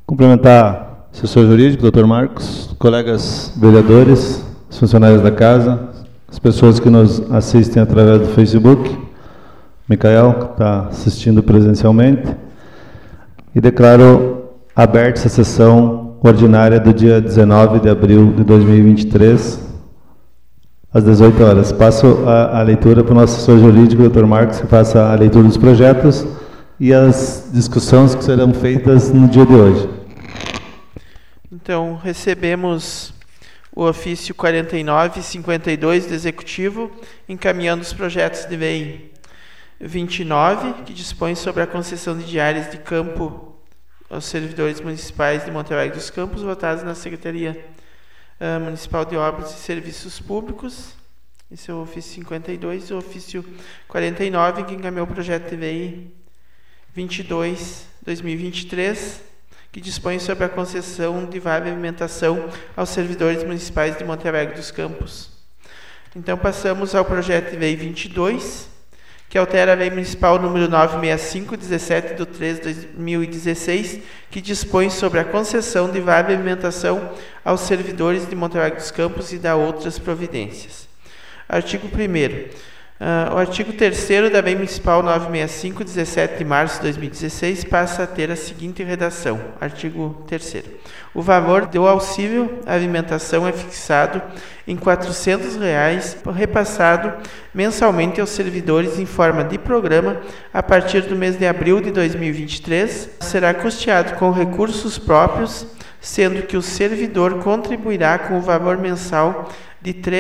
Cumprimentar o assessor jurídico, doutor Marcos, colegas vereadores, os funcionários da casa, as pessoas que nos assistem através do Facebook, Micael, que está assistindo presencialmente, e declaro aberta essa sessão ordinária do dia 19 de abril de 2023, às 18 horas. Passo a leitura para o nosso assessor jurídico, doutor Marcos, que faça a leitura dos projetos e as discussões que serão feitas no dia de hoje. Então, recebemos o ofício 49 e 52 do Executivo, encaminhando os projetos de lei 29, que dispõe sobre a concessão de diárias de campo aos servidores municipais de Monte Alegre dos Campos, votados na Secretaria Municipal de Obras e Serviços Públicos. Esse é o ofício 52, o ofício 49, que encaminhou o projeto de lei 22/2023, que dispõe sobre a concessão de vale alimentação aos servidores municipais de Monte Alegre dos Campos. Então, passamos ao projeto de lei 22, que altera a lei municipal número 965, 17/3/2016, que dispõe sobre a concessão de vale alimentação aos servidores de Monte Alegre dos Campos e dá outras providências. Artigo 1º. O artigo 3º da Lei Municipal 965, 17 de março de 2016, passa a ter a seguinte redação. Artigo 3º. O valor do auxílio alimentação é fixado em R$ 400, repassado mensalmente aos servidores em forma de programa a partir do mês de abril de 2023. Será custeado com recursos próprios, sendo que o servidor contribuirá com o valor mensal de R$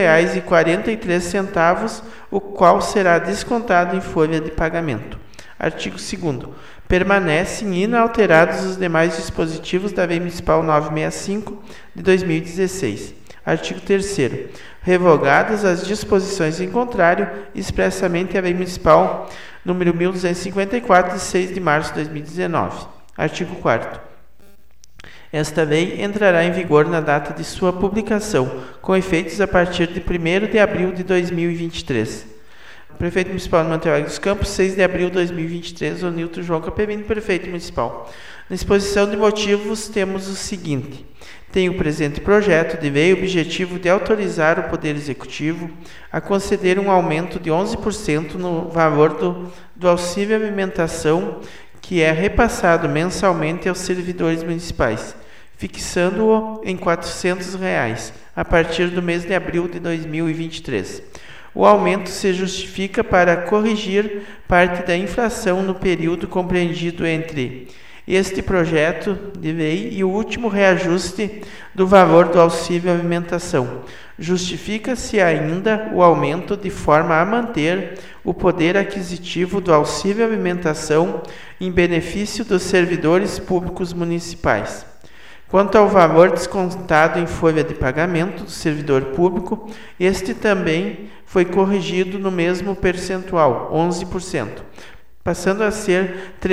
3,43, o qual será descontado em folha de pagamento. Artigo 2º. Permanecem inalterados os demais dispositivos da Lei Municipal 965 de 2016. Artigo 3º. Revogadas as disposições em contrário, expressamente a Lei Municipal número 1254, de 6 de março de 2019. Artigo 4º. Esta lei entrará em vigor na data de sua publicação, com efeitos a partir de 1º de abril de 2023. Prefeito Municipal de Monte Alegre dos Campos, 6 de abril de 2023, o Nilton João Capelino, Prefeito Municipal. Na exposição de motivos, temos o seguinte. Tem o presente projeto de lei o objetivo de autorizar o Poder Executivo a conceder um aumento de 11% no valor do auxílio alimentação, que é repassado mensalmente aos servidores municipais, fixando-o em R$ 400 a partir do mês de abril de 2023. O aumento se justifica para corrigir parte da inflação no período compreendido entre este projeto de lei e o último reajuste do valor do auxílio alimentação. Justifica-se ainda o aumento de forma a manter o poder aquisitivo do auxílio alimentação em benefício dos servidores públicos municipais. Quanto ao valor descontado em folha de pagamento do servidor público, este também foi corrigido no mesmo percentual, 11%, passando a ser R$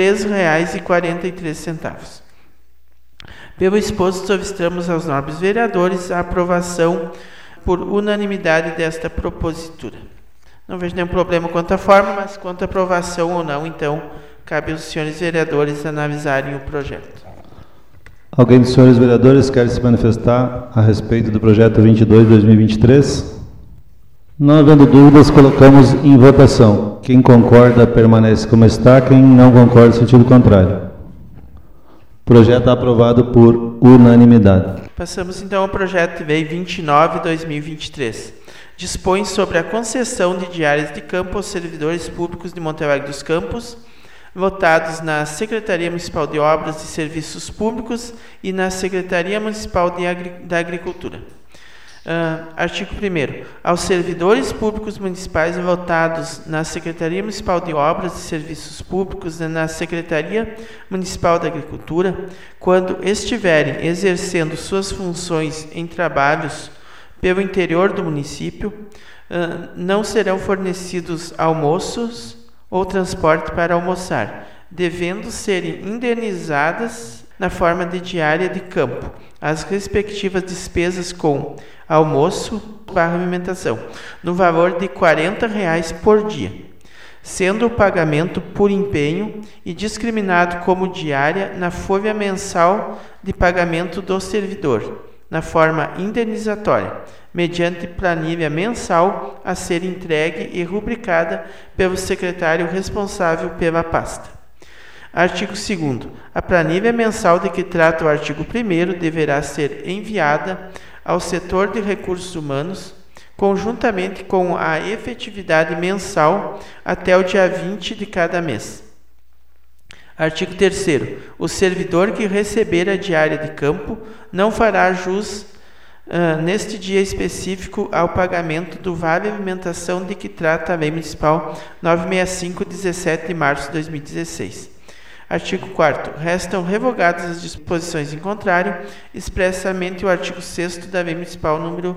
3,43. Pelo exposto, solicitamos aos nobres vereadores a aprovação por unanimidade desta propositura. Não vejo nenhum problema quanto à forma, mas quanto à aprovação ou não, então, cabe aos senhores vereadores analisarem o projeto. Alguém dos senhores vereadores quer se manifestar a respeito do projeto 22 de 2023? Não havendo dúvidas, colocamos em votação. Quem concorda, permanece como está. Quem não concorda, sentido contrário. O projeto é aprovado por unanimidade. Passamos então ao projeto de lei 29 de 2023. Dispõe sobre a concessão de diárias de campo aos servidores públicos de Monte Alegre dos Campos, votados na Secretaria Municipal de Obras e Serviços Públicos e na Secretaria Municipal da Agricultura. Artigo 1º. Aos servidores públicos municipais votados na Secretaria Municipal de Obras e Serviços Públicos e na Secretaria Municipal da Agricultura, quando estiverem exercendo suas funções em trabalhos pelo interior do município, não serão fornecidos almoços ou transporte para almoçar, devendo serem indenizadas na forma de diária de campo as respectivas despesas com almoço/alimentação, no valor de R$ 40 por dia, sendo o pagamento por empenho e discriminado como diária na folha mensal de pagamento do servidor, na forma indenizatória, mediante planilha mensal a ser entregue e rubricada pelo secretário responsável pela pasta. Artigo 2º. A planilha mensal de que trata o artigo 1º deverá ser enviada ao setor de recursos humanos conjuntamente com a efetividade mensal até o dia 20 de cada mês. Artigo 3º. O servidor que receber a diária de campo não fará jus neste dia específico ao pagamento do Vale Alimentação de que trata a Lei Municipal 965, 17 de março de 2016. Artigo 4º. Restam revogadas as disposições em contrário, expressamente o artigo 6º da Lei Municipal número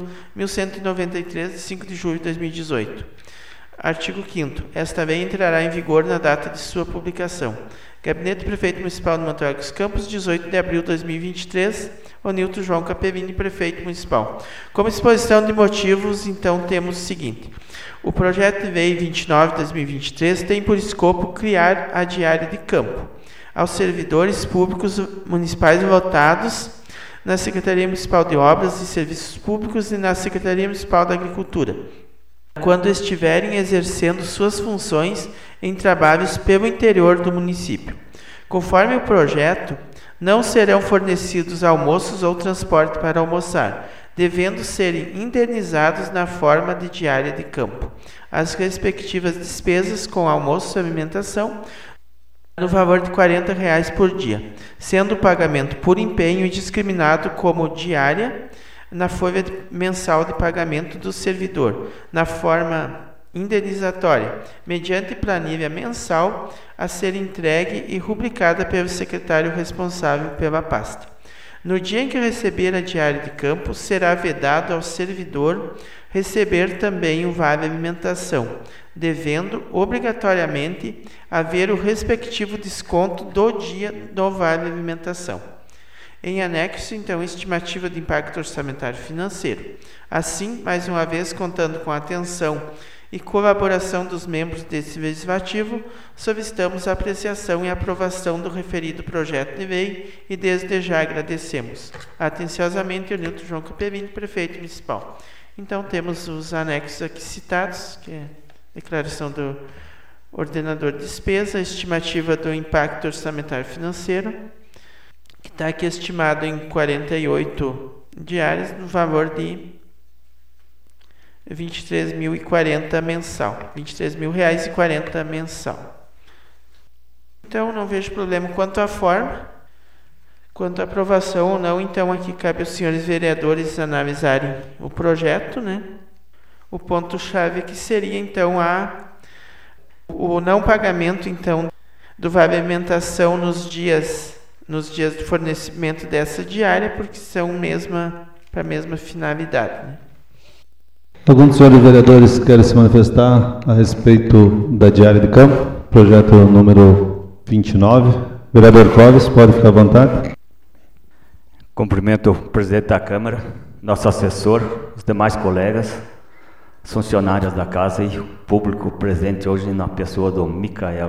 1193, de 5 de julho de 2018. Artigo 5º. Esta lei entrará em vigor na data de sua publicação. Gabinete do Prefeito Municipal de Montevideo dos Campos, 18 de abril de 2023, Onilton João Capellini, Prefeito Municipal. Como exposição de motivos, então, temos o seguinte. O projeto de lei 29 de 2023 tem por escopo criar a diária de campo aos servidores públicos municipais votados na Secretaria Municipal de Obras e Serviços Públicos e na Secretaria Municipal da Agricultura, quando estiverem exercendo suas funções em trabalhos pelo interior do município. Conforme o projeto, não serão fornecidos almoços ou transporte para almoçar, devendo serem indenizados na forma de diária de campo as respectivas despesas com almoço e alimentação no valor de R$ 40 por dia, sendo o pagamento por empenho discriminado como diária na folha mensal de pagamento do servidor, na forma indenizatória, mediante planilha mensal a ser entregue e rubricada pelo secretário responsável pela pasta. No dia em que receber a diária de campo, será vedado ao servidor receber também o Vale Alimentação, devendo obrigatoriamente haver o respectivo desconto do dia do Vale Alimentação. Em anexo, então, estimativa de impacto orçamentário financeiro. Assim, mais uma vez, contando com a atenção e colaboração dos membros desse Legislativo, solicitamos a apreciação e aprovação do referido projeto de lei e desde já agradecemos. Atenciosamente, Onilton João Capellini, Prefeito Municipal. Então, temos os anexos aqui citados, que é a declaração do ordenador de despesa, a estimativa do impacto orçamentário financeiro, que está aqui estimado em 48 diárias, no valor de R$ 23.040 mensal. R$ 23.040 mensal. Então, não vejo problema quanto à forma. Quanto à aprovação ou não, então aqui cabe aos senhores vereadores analisarem o projeto, né? O ponto-chave que seria, então, o não pagamento, então, do Vale Alimentação nos dias de fornecimento dessa diária, porque são para a mesma finalidade, né? Algum dos senhores vereadores quer se manifestar a respeito da diária de campo? Projeto número 29. Vereador Clóvis, pode ficar à vontade. Cumprimento o presidente da Câmara, nosso assessor, os demais colegas, funcionários da casa e o público presente hoje na pessoa do Micael.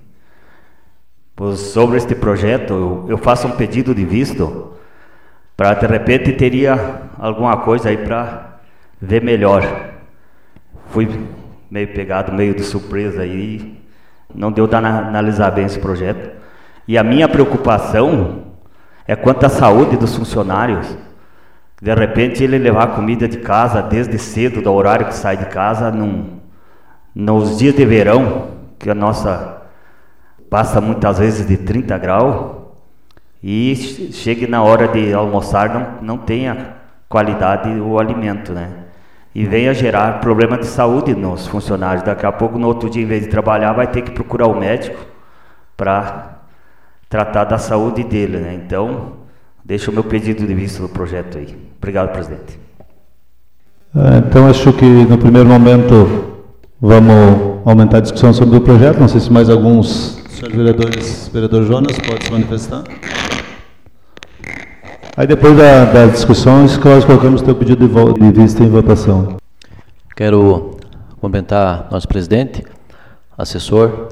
Sobre este projeto, eu faço um pedido de visto para, de repente, teria alguma coisa aí para ver melhor. Fui meio pegado, meio de surpresa aí, não deu para analisar bem esse projeto. E a minha preocupação é quanto à saúde dos funcionários. De repente ele levar comida de casa desde cedo, do horário que sai de casa, nos dias de verão, que a nossa passa muitas vezes de 30 graus, e chegue na hora de almoçar, não tenha qualidade o alimento, né? E venha gerar problema de saúde nos funcionários. Daqui a pouco, no outro dia, em vez de trabalhar, vai ter que procurar o médico para tratar da saúde dele, né? Então, deixo o meu pedido de vista do projeto aí. Obrigado, presidente. Então, acho que no primeiro momento vamos aumentar a discussão sobre o projeto. Não sei se mais alguns senhores vereadores, vereador Jonas, pode se manifestar. Aí depois das discussões, nós colocamos o teu pedido de vista em votação. Quero cumprimentar nosso presidente, assessor,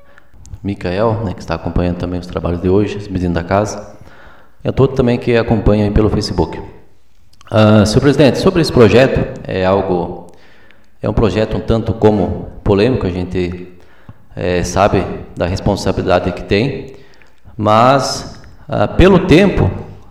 Micael, né, que está acompanhando também os trabalhos de hoje, os meninos da casa, e a todos também que acompanham pelo Facebook. Senhor presidente, sobre esse projeto, é um projeto um tanto como polêmico, a gente sabe da responsabilidade que tem, mas pelo tempo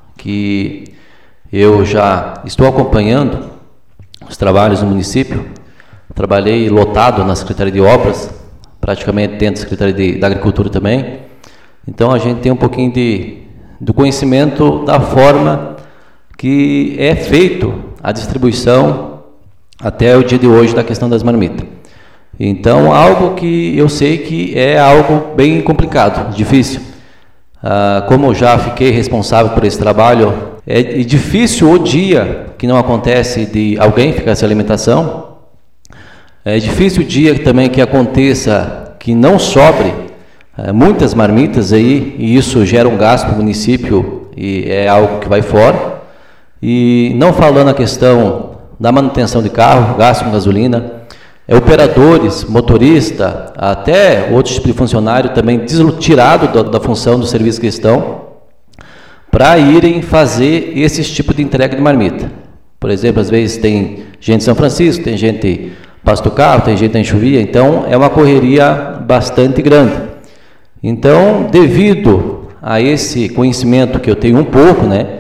que eu já estou acompanhando os trabalhos do município, trabalhei lotado na Secretaria de Obras, praticamente dentro da Secretaria da Agricultura também, então a gente tem um pouquinho do conhecimento da forma que é feito a distribuição até o dia de hoje da questão das marmitas. Então, algo que eu sei que é algo bem complicado, difícil. Como eu já fiquei responsável por esse trabalho, é difícil o dia que não acontece de alguém ficar sem alimentação. É difícil o dia também que aconteça que não sobre muitas marmitas aí, e isso gera um gasto para o município e é algo que vai fora. E não falando a questão da manutenção de carro, gasto com gasolina, operadores, motorista, até outros tipos de funcionário também tirado da função do serviço que estão, para irem fazer esse tipo de entrega de marmita. Por exemplo, às vezes tem gente em São Francisco, tem gente em Passo do Carro, tem gente em Enxuvia, então é uma correria bastante grande. Então, devido a esse conhecimento que eu tenho um pouco, né,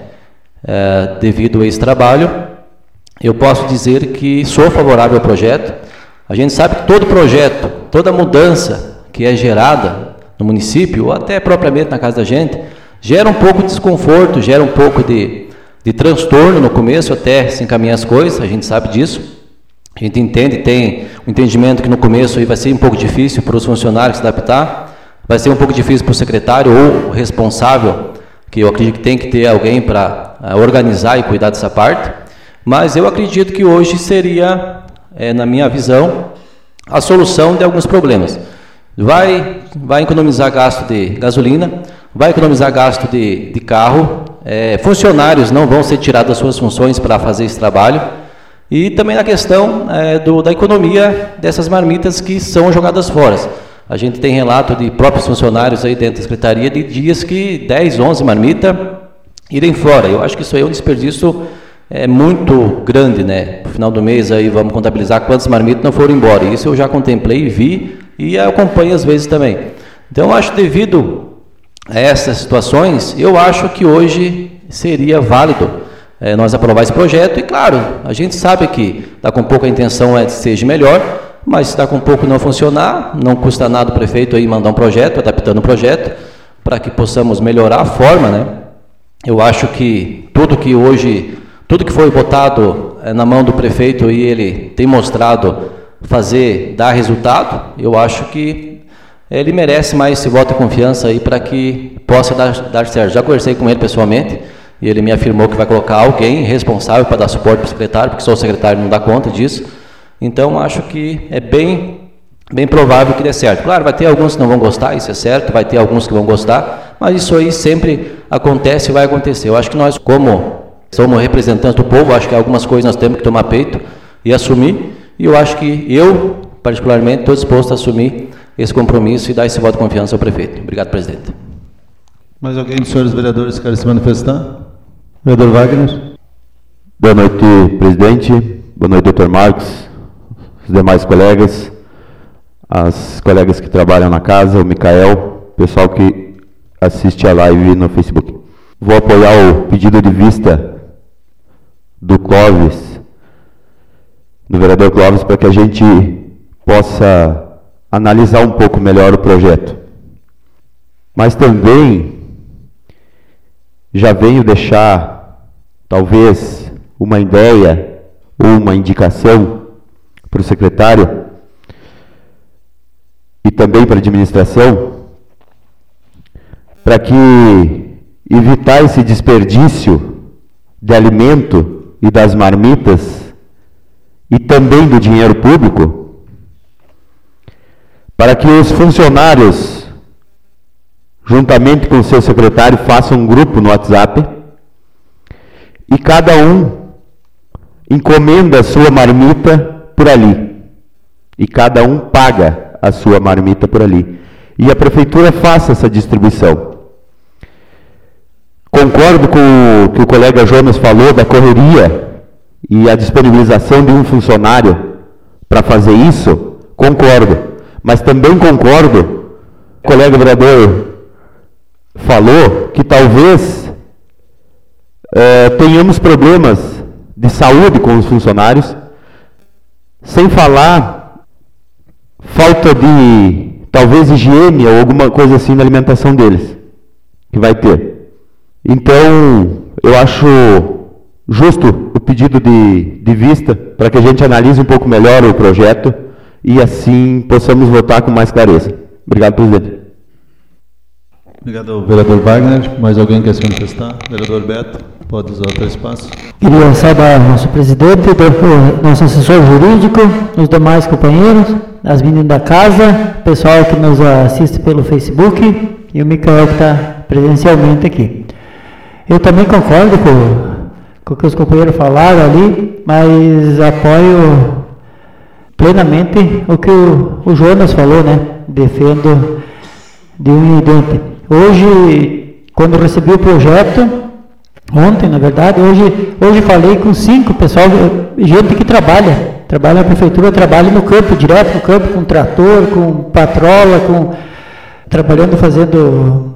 devido a esse trabalho, eu posso dizer que sou favorável ao projeto. A gente sabe que todo projeto, toda mudança que é gerada no município, ou até propriamente na casa da gente, gera um pouco de desconforto, gera um pouco de transtorno no começo, até se encaminhar as coisas, a gente sabe disso. A gente entende, tem um entendimento que no começo aí vai ser um pouco difícil para os funcionários se adaptar, vai ser um pouco difícil para o secretário ou o responsável, que eu acredito que tem que ter alguém para organizar e cuidar dessa parte, mas eu acredito que hoje seria, na minha visão, a solução de alguns problemas. Vai economizar gasto de gasolina, vai economizar gasto de carro, funcionários não vão ser tirados das suas funções para fazer esse trabalho, e também na questão da economia dessas marmitas que são jogadas fora. A gente tem relato de próprios funcionários aí dentro da Secretaria de dias que 10, 11 marmitas irem fora. Eu acho que isso aí é um desperdício muito grande, né? No final do mês aí vamos contabilizar quantas marmitas não foram embora. Isso eu já contemplei, vi e acompanho às vezes também. Então, eu acho que devido a essas situações, eu acho que hoje seria válido nós aprovar esse projeto. E claro, a gente sabe que está com pouca intenção que seja melhor, mas se está com pouco não funcionar, não custa nada o prefeito aí mandar um projeto, adaptando o projeto, para que possamos melhorar a forma, né? Eu acho que tudo que foi botado na mão do prefeito e ele tem mostrado dar resultado, eu acho que ele merece mais esse voto de confiança aí para que possa dar certo. Já conversei com ele pessoalmente e ele me afirmou que vai colocar alguém responsável para dar suporte para o secretário, porque só o secretário não dá conta disso. Então, acho que é bem provável que dê certo. Claro, vai ter alguns que não vão gostar, isso é certo, vai ter alguns que vão gostar, mas isso aí sempre acontece e vai acontecer. Eu acho que nós, como somos representantes do povo, acho que algumas coisas nós temos que tomar peito e assumir, e eu acho que eu, particularmente, estou disposto a assumir esse compromisso e dar esse voto de confiança ao prefeito. Obrigado, presidente. Mais alguém dos senhores vereadores quer se manifestar? Vereador Wagner. Boa noite, presidente. Boa noite, doutor Marcos, os demais colegas, as colegas que trabalham na casa, o Micael, o pessoal que assiste a live no Facebook. Vou apoiar o pedido de vista do Clóvis, do vereador Clóvis, para que a gente possa analisar um pouco melhor o projeto. Mas também já venho deixar, talvez, uma ideia ou uma indicação para o secretário e também para a administração, para que evitar esse desperdício de alimento e das marmitas e também do dinheiro público, para que os funcionários, juntamente com o seu secretário, façam um grupo no WhatsApp e cada um encomenda a sua marmita por ali. E cada um paga a sua marmita por ali. E a prefeitura faça essa distribuição. Concordo com o que o colega Jonas falou da correria e a disponibilização de um funcionário para fazer isso, concordo. Mas também concordo, o colega vereador falou que talvez tenhamos problemas de saúde com os funcionários, sem falar falta de, talvez, higiene ou alguma coisa assim na alimentação deles, que vai ter. Então, eu acho justo o pedido de vista para que a gente analise um pouco melhor o projeto e assim possamos votar com mais clareza. Obrigado, presidente. Obrigado, vereador Wagner. Mais alguém quer se manifestar? Vereador Beto, pode usar o teu espaço. Queria saudar nosso presidente, nosso assessor jurídico, os demais companheiros, as meninas da casa, o pessoal que nos assiste pelo Facebook e o Micael que está presencialmente aqui. Eu também concordo com o que os companheiros falaram ali, mas apoio plenamente o que o Jonas falou, né? Defendo de unha e dente. Hoje, quando recebi o projeto, ontem, na verdade, hoje falei com 5 pessoal, gente que trabalha na prefeitura, trabalha no campo, direto no campo, com trator, com patrola, trabalhando, fazendo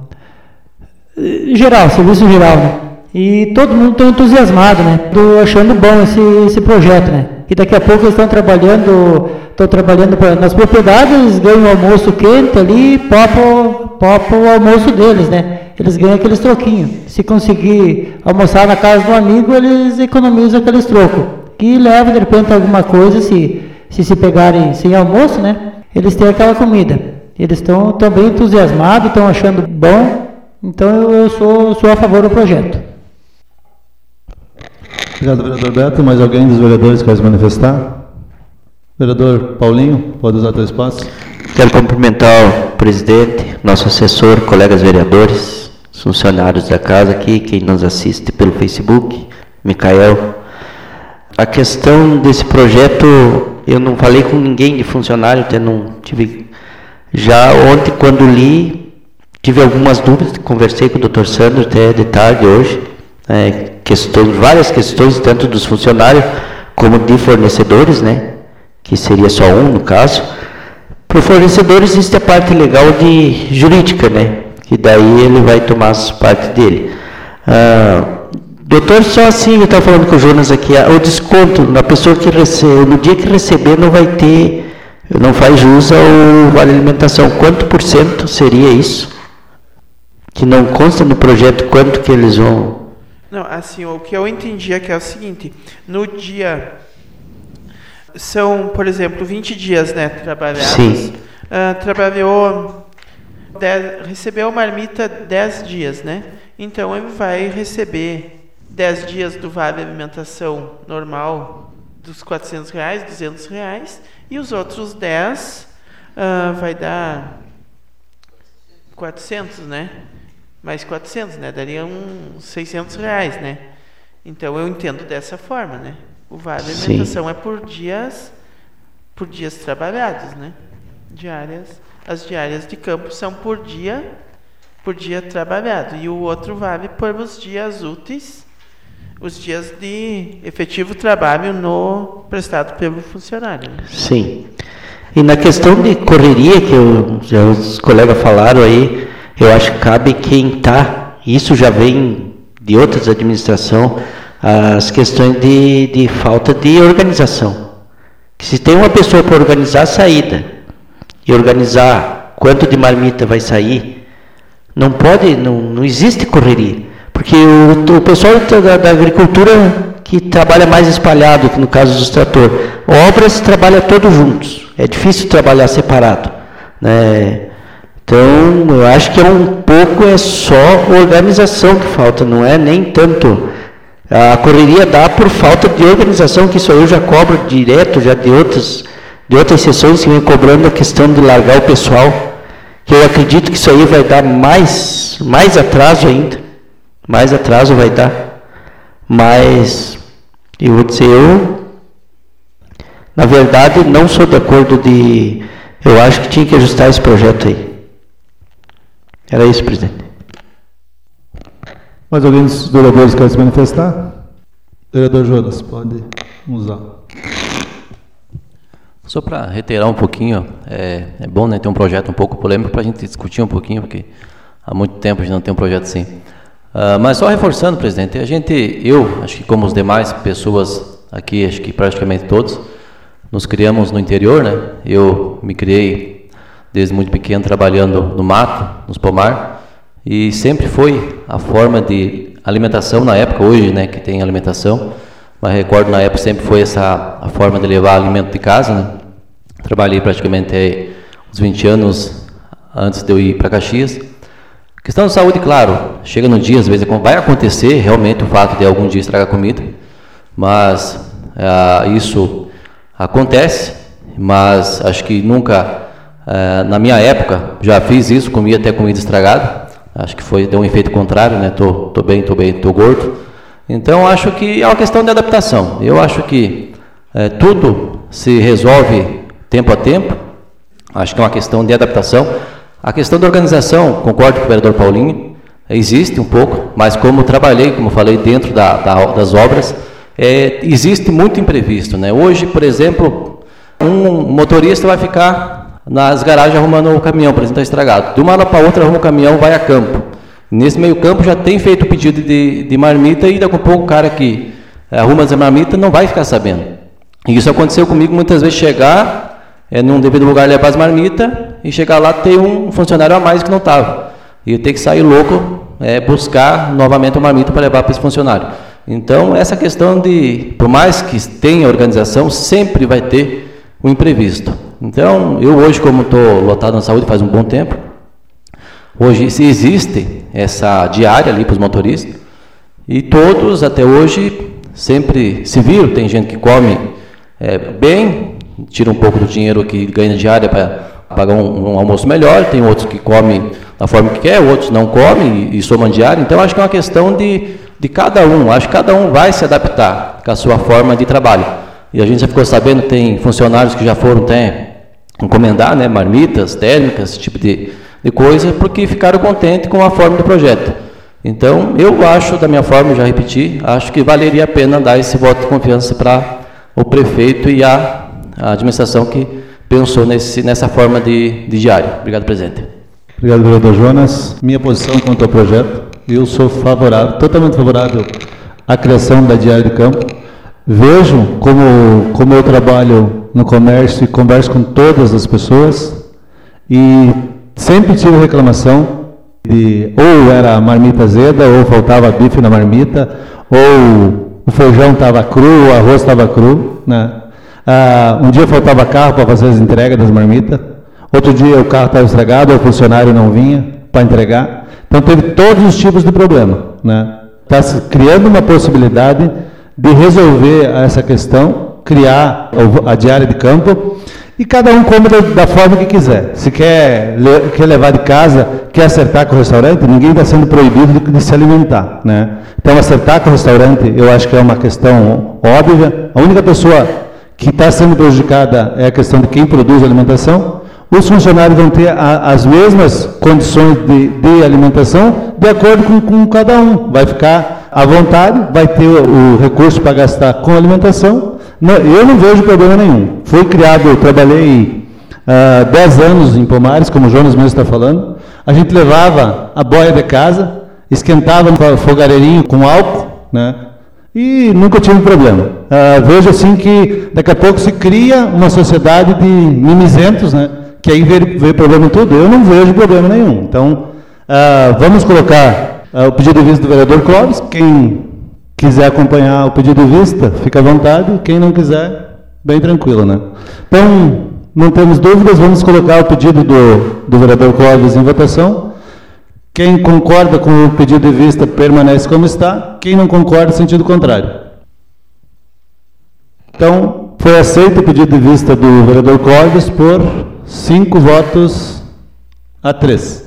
geral, serviço geral, né? E todo mundo está entusiasmado, né? Tô achando bom esse projeto, né? E daqui a pouco eles estão trabalhando nas propriedades, ganham o almoço quente ali, popa o almoço deles, né? Eles ganham aqueles troquinhos. Se conseguir almoçar na casa do amigo, eles economizam aqueles trocos. Que leva, de repente, alguma coisa, se pegarem sem almoço, né? Eles têm aquela comida. Eles estão bem entusiasmados, estão achando bom. Então, eu sou a favor do projeto. Obrigado, vereador Beto. Mais alguém dos vereadores quer se manifestar? Vereador Paulinho, pode usar teu espaço. Quero cumprimentar o presidente, nosso assessor, colegas vereadores, os funcionários da casa aqui, quem nos assiste pelo Facebook, Micael. A questão desse projeto, eu não falei com ninguém de funcionário, até não tive. Já ontem, quando li, tive algumas dúvidas, conversei com o Dr. Sandro até de tarde hoje, várias questões, tanto dos funcionários como de fornecedores, né, que seria só um no caso. Para o fornecedor existe a parte legal de jurídica, né, que daí ele vai tomar as partes dele. Doutor, só assim, eu estava falando com o Jonas aqui, o desconto na pessoa que recebe, no dia que receber não vai ter, não faz jus ao vale alimentação. Quanto por cento seria isso? Que não consta no projeto quanto que eles vão... Não, assim, o que eu entendi é que é o seguinte, no dia, são, por exemplo, 20 dias, né, trabalhados. Sim. Recebeu marmita 10 dias, né? Então, ele vai receber 10 dias do vale alimentação normal dos R$400, R$200, e os outros 10 vai dar 400, né? Mais 400, né? Daria uns R$600, né? Então, eu entendo dessa forma, né? O vale alimentação é por dias trabalhados, né? As diárias de campo são por dia trabalhado. E o outro vale por os dias úteis, os dias de efetivo trabalho prestado pelo funcionário. Né? Sim. E na questão de correria, que os colegas falaram aí, eu acho que cabe quem está, isso já vem de outras administrações, as questões de falta de organização. Que se tem uma pessoa para organizar a saída e organizar quanto de marmita vai sair, não existe correria. Porque o pessoal da agricultura que trabalha mais espalhado, que no caso dos tratores, obras trabalham todos juntos, é difícil trabalhar separado, né? Então, eu acho que é só organização que falta, não é nem tanto. A correria dá por falta de organização, que isso aí eu já cobro direto, já de outras sessões que vem cobrando a questão de largar o pessoal, que eu acredito que isso aí vai dar mais atraso ainda, mais atraso vai dar. Mas, eu vou dizer, na verdade, não sou de acordo de Eu acho que tinha que ajustar esse projeto aí. Era isso, presidente. Mais alguém dos vereadores quer se manifestar? Vereador Jonas, pode usar. Só para reiterar um pouquinho, é bom, né, ter um projeto um pouco polêmico para a gente discutir um pouquinho, porque há muito tempo a gente não tem um projeto assim. Mas só reforçando, presidente, eu acho que como as demais pessoas aqui, acho que praticamente todos, nos criamos no interior, né? Eu me criei desde muito pequeno trabalhando no mato, nos pomar, e sempre foi a forma de alimentação na época, hoje, né, que tem alimentação, mas recordo na época sempre foi a forma de levar alimento de casa, né? Trabalhei praticamente uns 20 anos antes de eu ir para Caxias. Questão de saúde, claro, chega no dia, às vezes vai acontecer realmente o fato de algum dia estragar comida, mas isso acontece, mas acho que nunca, na minha época, já fiz isso, comia até comida estragada, acho que deu um efeito contrário, né? Tô bem, tô gordo. Então acho que é uma questão de adaptação. Eu acho que tudo se resolve tempo a tempo, acho que é uma questão de adaptação. A questão da organização, concordo com o vereador Paulinho, existe um pouco, mas como trabalhei, como falei, dentro das obras, existe muito imprevisto, né? Hoje, por exemplo, um motorista vai ficar nas garagens arrumando o caminhão, por exemplo, está estragado. De uma hora para outra arruma o caminhão, vai a campo. Nesse meio campo já tem feito o pedido de marmita e daqui a pouco o cara que arruma as marmitas não vai ficar sabendo. E isso aconteceu comigo muitas vezes, chegar num devido lugar levar as marmitas e chegar lá ter um funcionário a mais que não estava. E eu ter que sair louco, buscar novamente a marmita para levar para esse funcionário. Então, essa questão por mais que tenha organização, sempre vai ter o imprevisto. Então, eu hoje, como estou lotado na saúde faz um bom tempo, hoje se existe essa diária ali para os motoristas, e todos até hoje sempre se viram, tem gente que come bem, tira um pouco do dinheiro que ganha diária para pagar um almoço melhor, tem outros que comem da forma que quer, outros não comem e somam diária. Então acho que é uma questão de cada um, acho que cada um vai se adaptar com a sua forma de trabalho. E a gente já ficou sabendo, tem funcionários que já foram até encomendar, né, marmitas térmicas, esse tipo de coisa, porque ficaram contentes com a forma do projeto. Então eu acho, da minha forma, já repeti, acho que valeria a pena dar esse voto de confiança para o prefeito e a administração que pensou nessa forma de diário. Obrigado, presidente. Obrigado, vereador Jonas. Minha posição quanto ao projeto, eu sou favorável, totalmente favorável à criação da diária de campo. Vejo como eu trabalho no comércio e converso com todas as pessoas e sempre tive reclamação de ou era marmita azeda, ou faltava bife na marmita, ou o feijão estava cru, o arroz estava cru, né? Um dia faltava carro para fazer as entregas das marmitas, outro dia o carro estava estragado, ou o funcionário não vinha para entregar. Então teve todos os tipos de problema, né? Está se criando uma possibilidade de resolver essa questão, criar a diária de campo, e cada um come da forma que quiser. Se quer levar de casa, quer acertar com o restaurante, ninguém está sendo proibido de se alimentar, né? Então acertar com o restaurante, eu acho que é uma questão óbvia. A única pessoa que está sendo prejudicada é a questão de quem produz a alimentação. Os funcionários vão ter as mesmas condições de alimentação de acordo com cada um. Vai ficar à vontade, vai ter o recurso para gastar com alimentação. Eu não vejo problema nenhum. Foi criado, eu trabalhei 10 anos em Pomares, como o Jonas mesmo está falando. A gente levava a boia de casa, esquentava no fogareirinho com álcool, né? E nunca tive problema. Vejo assim que daqui a pouco se cria uma sociedade de mimizentos, né? Que aí vê problema em tudo. Eu não vejo problema nenhum. Então, vamos colocar o pedido de vista do vereador Clóvis. Quem quiser acompanhar o pedido de vista, fica à vontade. Quem não quiser, bem tranquilo, né? Então, não temos dúvidas, vamos colocar o pedido do vereador Clóvis em votação. Quem concorda com o pedido de vista permanece como está. Quem não concorda, sentido contrário. Então, foi aceito o pedido de vista do vereador Clóvis por 5 votos a 3.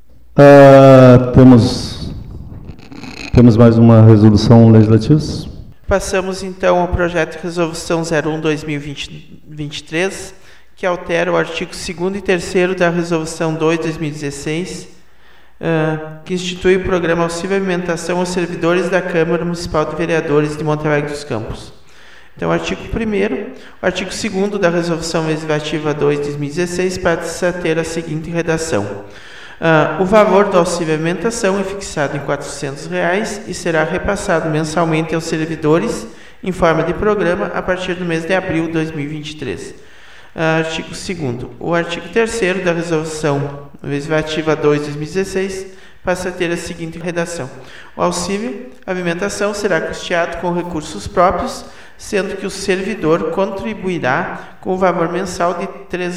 Temos mais uma resolução legislativa? Passamos então ao projeto de resolução 01/2023, que altera o artigo 2º e 3º da Resolução 2 de 2016, que institui o Programa Auxílio Alimentação aos servidores da Câmara Municipal de Vereadores de Monte Alegre dos Campos. Então, o artigo 1º, o artigo 2º da Resolução Legislativa 2 de 2016 passa a ter a seguinte redação. O valor do auxílio alimentação é fixado em R$ 400 e será repassado mensalmente aos servidores em forma de programa a partir do mês de abril de 2023. Artigo 2º. O artigo 3º da Resolução Legislativa 2 de 2016 passa a ter a seguinte redação. O auxílio alimentação será custeado com recursos próprios, sendo que o servidor contribuirá com o valor mensal de R$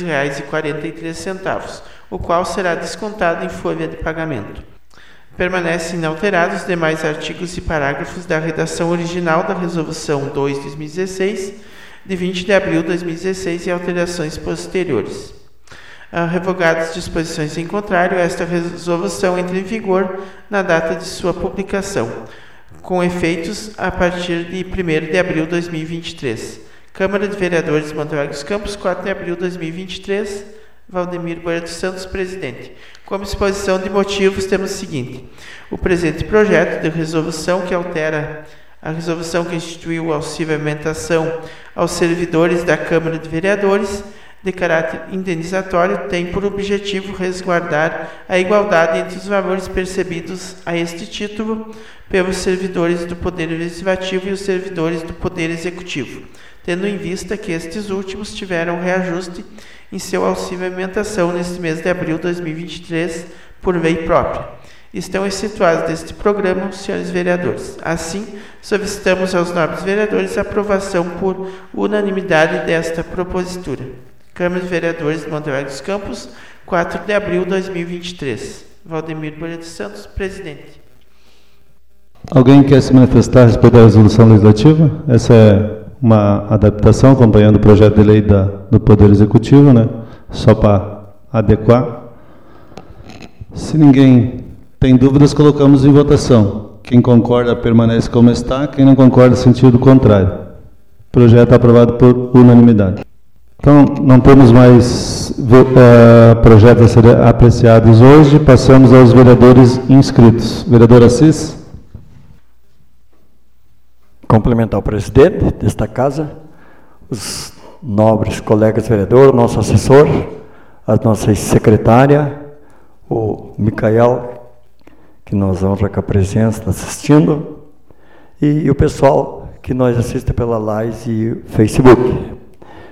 3,43, o qual será descontado em folha de pagamento. Permanecem inalterados os demais artigos e parágrafos da redação original da Resolução 2 de 2016, de 20 de abril de 2016 e alterações posteriores. Revogadas disposições em contrário, esta resolução entra em vigor na data de sua publicação, com efeitos a partir de 1º de abril de 2023. Câmara de Vereadores de Monte Alegre dos Campos, 4 de abril de 2023, Valdemir Boia dos Santos, presidente. Como exposição de motivos, temos o seguinte. O presente projeto de resolução que altera a resolução que instituiu o auxílio alimentação aos servidores da Câmara de Vereadores, de caráter indenizatório, tem por objetivo resguardar a igualdade entre os valores percebidos a este título pelos servidores do Poder Legislativo e os servidores do Poder Executivo, tendo em vista que estes últimos tiveram reajuste em seu auxílio alimentação neste mês de abril de 2023 por lei própria. Estão excetuados deste programa os senhores vereadores. Assim, solicitamos aos nobres vereadores a aprovação por unanimidade desta propositura. Câmara de Vereadores de Monte Alegre dos Campos, 4 de abril de 2023. Valdemir Boia dos Santos, presidente. Alguém quer se manifestar a respeito da resolução legislativa? Essa é uma adaptação, acompanhando o projeto de lei do Poder Executivo, né? Só para adequar. Se ninguém tem dúvidas, colocamos em votação. Quem concorda permanece como está, quem não concorda, sentido contrário. Projeto aprovado por unanimidade. Então, não temos mais projetos a serem apreciados hoje, passamos aos vereadores inscritos. Vereador Assis. Complementar o presidente desta casa, os nobres colegas vereadores, nosso assessor, a nossa secretária, o Micael, que nos honra com a presença, está assistindo, e o pessoal que nos assiste pela live e Facebook.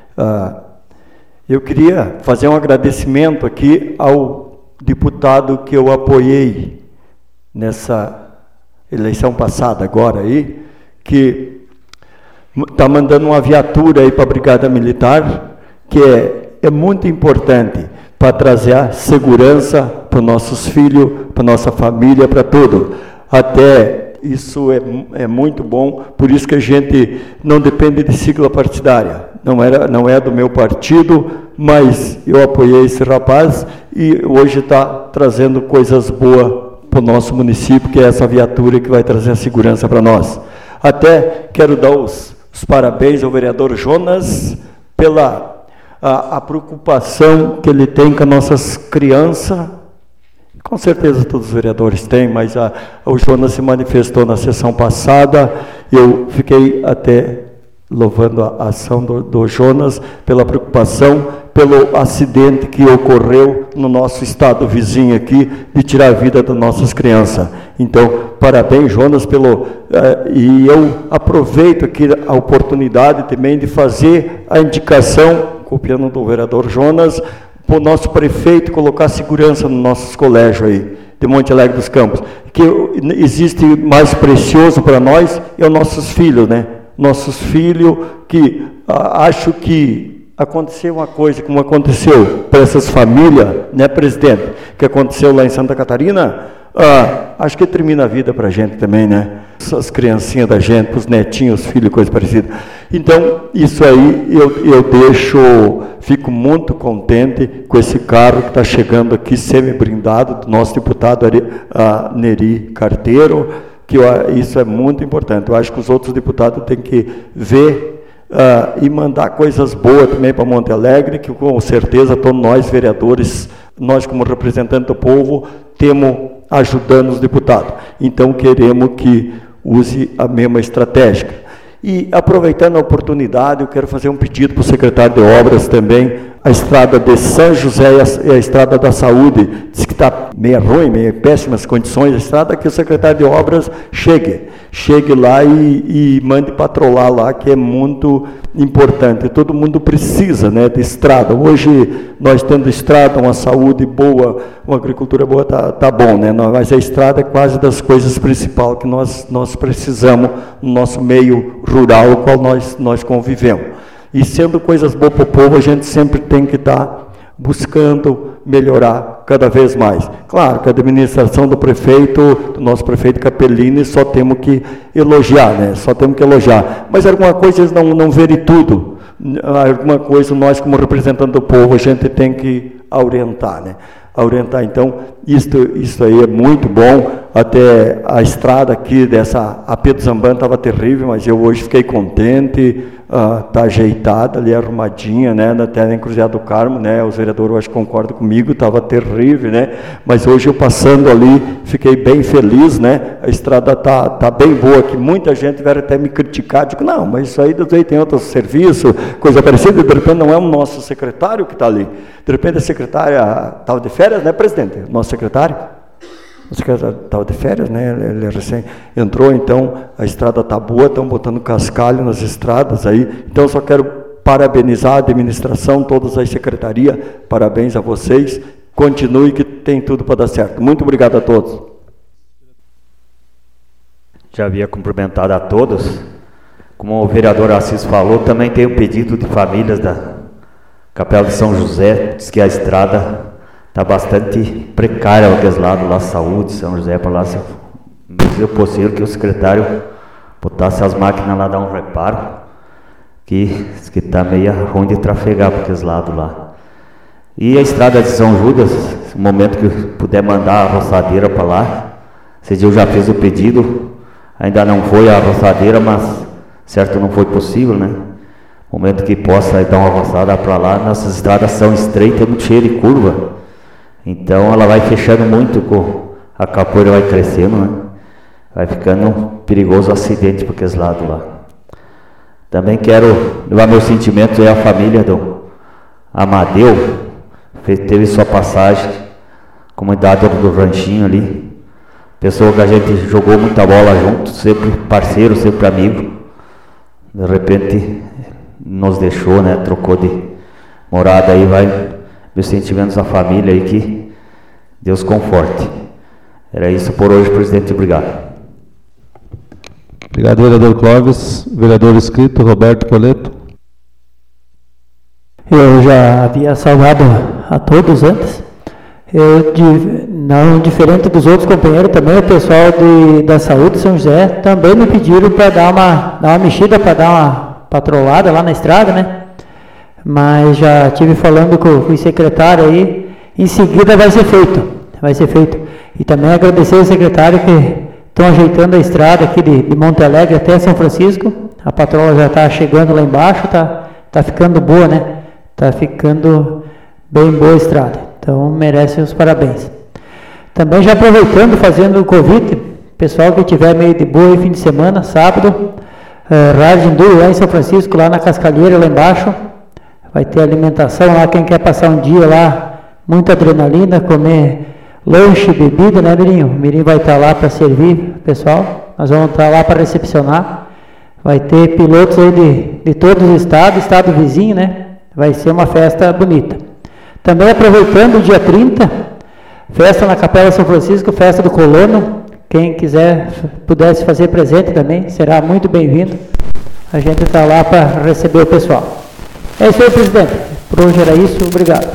Eu queria fazer um agradecimento aqui ao deputado que eu apoiei nessa eleição passada agora aí, que está mandando uma viatura aí para a Brigada Militar, que é muito importante para trazer a segurança para os nossos filhos, para a nossa família, para tudo. Até isso é muito bom, por isso que a gente não depende de sigla partidária. Não é do meu partido, mas eu apoiei esse rapaz e hoje está trazendo coisas boas para o nosso município, que é essa viatura que vai trazer a segurança para nós. Até quero dar os parabéns ao vereador Jonas pela a preocupação que ele tem com as nossas crianças. Com certeza todos os vereadores têm, mas o Jonas se manifestou na sessão passada. Eu fiquei até louvando a ação do Jonas pela preocupação, pelo acidente que ocorreu no nosso estado vizinho aqui, de tirar a vida das nossas crianças. Então, parabéns, Jonas, e eu aproveito aqui a oportunidade também de fazer a indicação, copiando do vereador Jonas, para o nosso prefeito colocar segurança nos nossos colégios aí, de Monte Alegre dos Campos. Que existe mais precioso para nós, é os nossos filhos, né? Nossos filhos, que acho que aconteceu uma coisa, como aconteceu para essas famílias, né, presidente, que aconteceu lá em Santa Catarina, acho que termina a vida para a gente também, né? As criancinhas da gente, os netinhos, os filhos, coisa parecida. Então, isso aí fico muito contente com esse carro que está chegando aqui, semi-brindado, do nosso deputado Neri Carteiro, que isso é muito importante. Eu acho que os outros deputados têm que ver e mandar coisas boas também para Monte Alegre, que com certeza todos nós vereadores, nós como representantes do povo, temos ajudando os deputados. Então queremos que use a mesma estratégia. E aproveitando a oportunidade, eu quero fazer um pedido para o secretário de Obras também. A estrada de São José e a estrada da Saúde, diz que está meio ruim, meio péssimas condições. A estrada que o secretário de Obras chegue lá e mande patrolar lá, que é muito importante. Todo mundo precisa, né, de estrada. Hoje, nós tendo estrada, uma saúde boa, uma agricultura boa, tá bom, né? Mas a estrada é quase das coisas principais que nós precisamos no nosso meio rural, com o qual nós convivemos. E sendo coisas boas para o povo, a gente sempre tem que estar buscando melhorar cada vez mais. Claro que a administração do prefeito, do nosso prefeito Capellini, só temos que elogiar, né? Só temos que elogiar. Mas alguma coisa eles não verem tudo. Alguma coisa nós, como representante do povo, a gente tem que orientar, né? Orientar. Então, isso aí é muito bom. Até a estrada aqui dessa AP do Zambano estava terrível, mas eu hoje fiquei contente. Está ajeitada ali, arrumadinha, né? Até na Encruzilhada do Carmo, né? Os vereadores, eu acho que concordam comigo, estava terrível, né? Mas hoje eu passando ali, fiquei bem feliz, né? A estrada tá bem boa, que muita gente vai até me criticar, digo, não, mas isso aí tem outro serviço, coisa parecida, de repente não é o nosso secretário que está ali, de repente a secretária estava de férias, né, presidente? Nosso secretário? O secretário estava de férias, né? Ele recém entrou, então a estrada está boa, estão botando cascalho nas estradas aí. Então eu só quero parabenizar a administração, todas as secretarias, parabéns a vocês. Continue que tem tudo para dar certo. Muito obrigado a todos. Já havia cumprimentado a todos. Como o vereador Assis falou, também tem um pedido de famílias da Capela de São José, diz que a estrada está bastante precária aqueles lados lá, saúde, São José, para lá, se eu possível que o secretário botasse as máquinas lá, dar um reparo, que está meio ruim de trafegar para aqueles lados lá. E a estrada de São Judas, no momento que puder mandar a roçadeira para lá, esse dia eu já fiz o pedido, ainda não foi a roçadeira, mas certo não foi possível, né? No momento que possa dar uma roçada para lá, nossas estradas são estreitas, muito cheias de curva. Então ela vai fechando muito, a capoeira vai crescendo, né? Vai ficando perigoso o acidente para aqueles lados lá. Também quero levar meus sentimentos aí à família do Amadeu, teve sua passagem, comunidade do Ranchinho ali. Pessoa que a gente jogou muita bola junto, sempre parceiro, sempre amigo. De repente nos deixou, né? Trocou de morada aí, vai. Meus sentimentos à família aí, que Deus conforte. Era isso por hoje, presidente. Obrigado. Obrigado, vereador Clóvis. Vereador inscrito, Roberto Coleto. Eu já havia saudado a todos antes. Não diferente dos outros companheiros, também o pessoal da saúde de São José também me pediram para dar uma mexida, para dar uma patrolada lá na estrada, né? Mas já estive falando com o secretário aí, em seguida vai ser feito. E também agradecer ao secretário que estão ajeitando a estrada aqui de Monte Alegre até São Francisco. A patrola já está chegando lá embaixo, tá ficando boa, né? Tá ficando bem boa a estrada. Então merece os parabéns. Também já aproveitando, fazendo o convite, pessoal que tiver meio de boa aí, fim de semana, sábado, Rajindu lá em São Francisco, lá na Cascalheira, lá embaixo. Vai ter alimentação lá, quem quer passar um dia lá, muita adrenalina, comer lanche, bebida, né, Mirinho? O Mirinho vai estar lá para servir, pessoal. Nós vamos estar lá para recepcionar. Vai ter pilotos aí de todos os estados, estado vizinho, né? Vai ser uma festa bonita. Também aproveitando o dia 30, festa na Capela São Francisco, festa do Colono. Quem quiser, pudesse fazer presente também, será muito bem-vindo. A gente está lá para receber o pessoal. É isso aí, presidente. Por hoje era isso. Obrigado.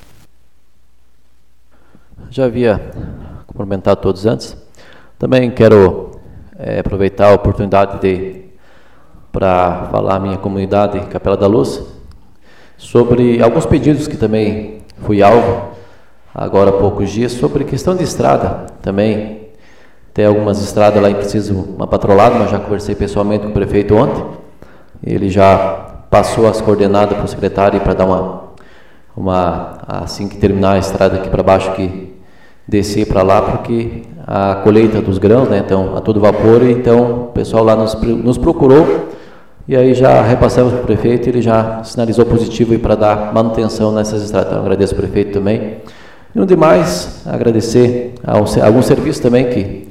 Já havia cumprimentado todos antes. Também quero aproveitar a oportunidade para falar à minha comunidade Capela da Luz sobre alguns pedidos que também fui alvo agora há poucos dias sobre questão de estrada. Também tem algumas estradas lá em preciso uma patrolada, mas já conversei pessoalmente com o prefeito ontem. Ele já passou as coordenadas para o secretário para dar assim que terminar a estrada aqui para baixo, que descer para lá, porque a colheita dos grãos, né, então a todo vapor, então o pessoal lá nos procurou, e aí já repassamos para o prefeito, ele já sinalizou positivo para dar manutenção nessas estradas. Então agradeço ao prefeito também. E no demais, agradecer a alguns serviços também que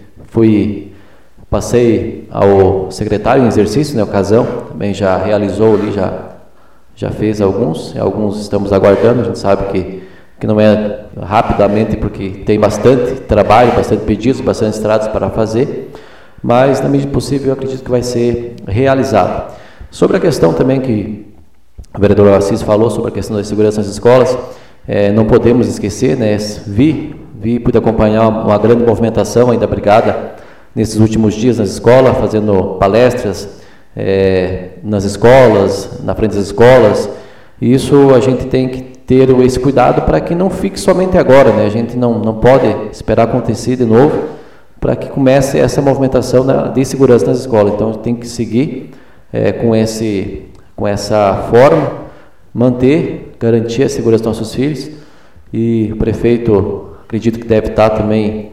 passei ao secretário em exercício, né, ocasião, também já realizou ali, já fez alguns estamos aguardando. A gente sabe que não é rapidamente, porque tem bastante trabalho, bastante pedidos, bastante estradas para fazer, mas na medida possível eu acredito que vai ser realizado. Sobre a questão também que o vereador Assis falou, sobre a questão da segurança nas escolas, não podemos esquecer, né, pude acompanhar uma grande movimentação aí da brigada nesses últimos dias nas escolas, fazendo palestras nas escolas, na frente das escolas, e isso a gente tem que ter esse cuidado para que não fique somente agora, né? A gente não pode esperar acontecer de novo para que comece essa movimentação de segurança nas escolas. Então tem que seguir com essa forma, garantir a segurança dos nossos filhos, e o prefeito acredito que deve estar também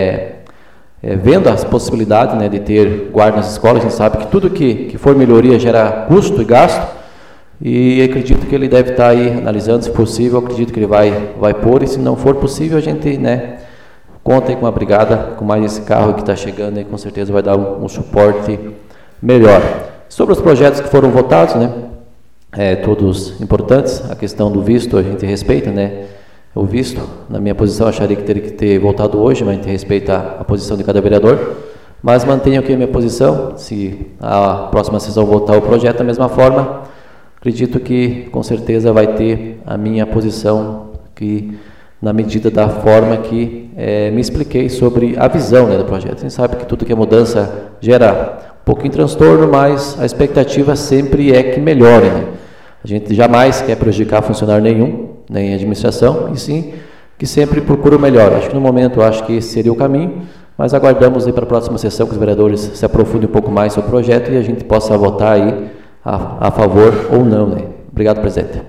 vendo as possibilidades, né, de ter guarda nas escolas. A gente sabe que tudo que for melhoria gera custo e gasto, e acredito que ele deve estar aí analisando, se possível. Acredito que ele vai pôr, e se não for possível, a gente, né, conta aí com uma brigada, com mais esse carro que está chegando, e com certeza vai dar um suporte melhor. Sobre os projetos que foram votados, né, todos importantes. A questão do visto a gente respeita, né, o visto, na minha posição, acharia que teria que ter votado hoje, mas a gente respeita a posição de cada vereador, mas mantenho aqui a minha posição. Se a próxima sessão votar o projeto da mesma forma, acredito que com certeza vai ter a minha posição, que na medida da forma que me expliquei sobre a visão, né, do projeto. A gente sabe que tudo que é mudança gera um pouquinho de transtorno, mas a expectativa sempre é que melhore, né? A gente jamais quer prejudicar funcionário nenhum, nem a administração, e sim que sempre procura o melhor. Acho que no momento, acho que esse seria o caminho, mas aguardamos aí para a próxima sessão que os vereadores se aprofundem um pouco mais sobre o projeto e a gente possa votar aí a favor ou não, né? Obrigado, presidente.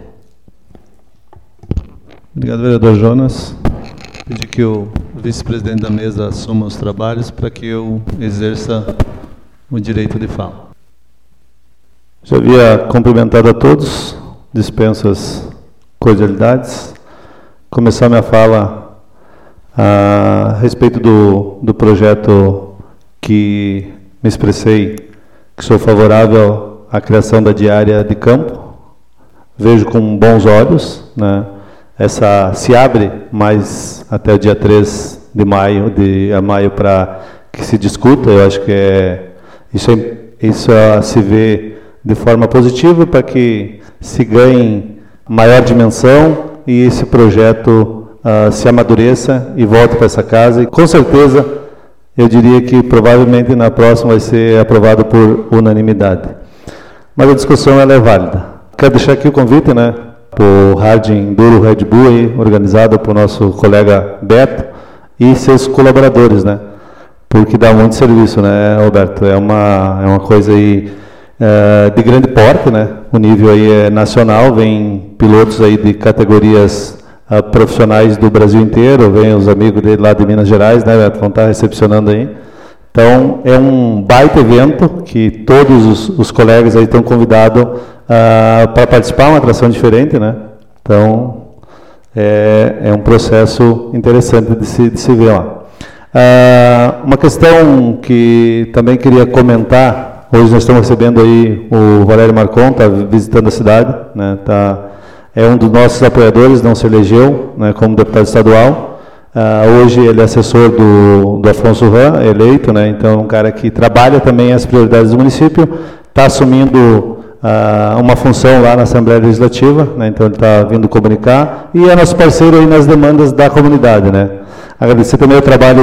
Obrigado, vereador Jonas. Pedir que o vice-presidente da mesa assuma os trabalhos para que eu exerça o direito de fala. Já havia cumprimentado a todos, dispenso as cordialidades. Começar minha fala a respeito do projeto que me expressei, que sou favorável à criação da diária de campo. Vejo com bons olhos, né? Essa se abre mais até o dia 3 de maio para que se discuta. Eu acho que isso se vê de forma positiva, para que se ganhe maior dimensão e esse projeto se amadureça e volte para essa casa. E com certeza, eu diria que provavelmente na próxima vai ser aprovado por unanimidade. Mas a discussão ela é válida. Quero deixar aqui o convite, né, para o Hard Enduro Red Bull, aí, organizado por nosso colega Beto e seus colaboradores, né, porque dá muito serviço, né, Roberto? É uma coisa aí de grande porte, né? O nível aí é nacional, vem pilotos aí de categorias profissionais do Brasil inteiro, vem os amigos dele lá de Minas Gerais, né, Beto? Vão estar recepcionando aí. Então, é um baita evento que todos os colegas aí estão convidados para participar, uma atração diferente, né? Então, é um processo interessante de se ver lá. Uma questão que também queria comentar. Hoje nós estamos recebendo aí o Valério Marcon, está visitando a cidade, né? É um dos nossos apoiadores, não se elegeu, né, como deputado estadual. Hoje ele é assessor do Afonso Ram, eleito, né? Então é um cara que trabalha também as prioridades do município, está assumindo uma função lá na Assembleia Legislativa, né? Então ele está vindo comunicar, e é nosso parceiro aí nas demandas da comunidade, né? Agradecer também o trabalho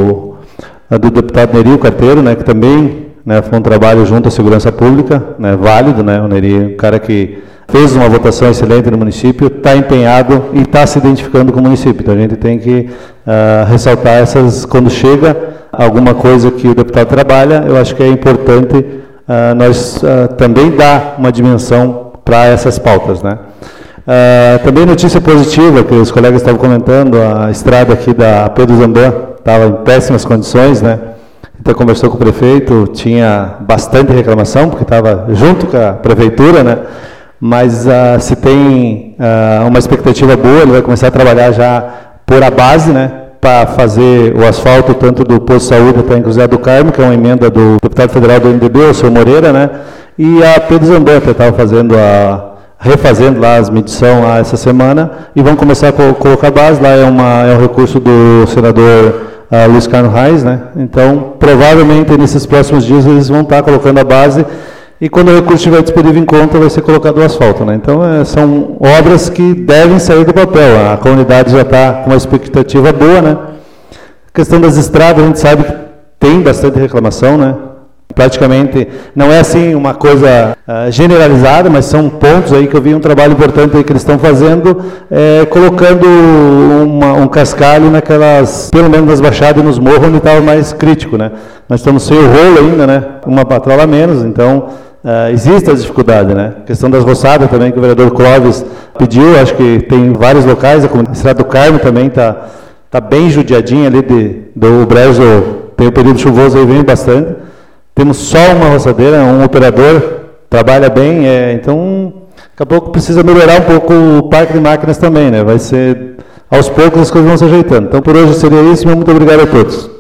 do deputado Neri Carteiro, né, que também, né, foi um trabalho junto à segurança pública, né, válido, né? O Neri, um cara que fez uma votação excelente no município, está empenhado e está se identificando com o município. Então a gente tem que ressaltar essas, quando chega alguma coisa que o deputado trabalha, eu acho que é importante nós também dar uma dimensão para essas pautas, né? Também notícia positiva, que os colegas estavam comentando, a estrada aqui da Pedro Zambon estava em péssimas condições, né? Então conversou com o prefeito, tinha bastante reclamação, porque estava junto com a prefeitura, né? Mas se tem uma expectativa boa, ele vai começar a trabalhar já por a base, né? Para fazer o asfalto tanto do posto de saúde até em José do Carmo, que é uma emenda do deputado federal do MDB, o seu Moreira, né? E a Pedro Zambon estava refazendo lá as medições lá essa semana, e vão começar a colocar a base, lá é um recurso do senador Luiz Carlos Reis, né? Então, provavelmente, nesses próximos dias, eles vão estar colocando a base, e quando o recurso estiver disponível em conta, vai ser colocado o asfalto, né? Então, são obras que devem sair do papel, a comunidade já está com uma expectativa boa, né? A questão das estradas, a gente sabe que tem bastante reclamação, né? Praticamente, não é assim uma coisa generalizada, mas são pontos aí que eu vi um trabalho importante aí que eles estão fazendo, colocando um cascalho naquelas, pelo menos nas baixadas e nos morros, onde estava mais crítico, né? Nós estamos sem o rolo ainda, né? Uma patrola a menos, então existe a dificuldade, né? A questão das roçadas também, que o vereador Clóvis pediu, acho que tem vários locais, a Estrada do Carmo também está bem judiadinha ali do Brejo, tem o período chuvoso aí, vem bastante. Temos só uma roçadeira, um operador, trabalha bem, então, daqui a pouco precisa melhorar um pouco o parque de máquinas também, né? Vai ser, aos poucos as coisas vão se ajeitando. Então, por hoje seria isso, muito obrigado a todos.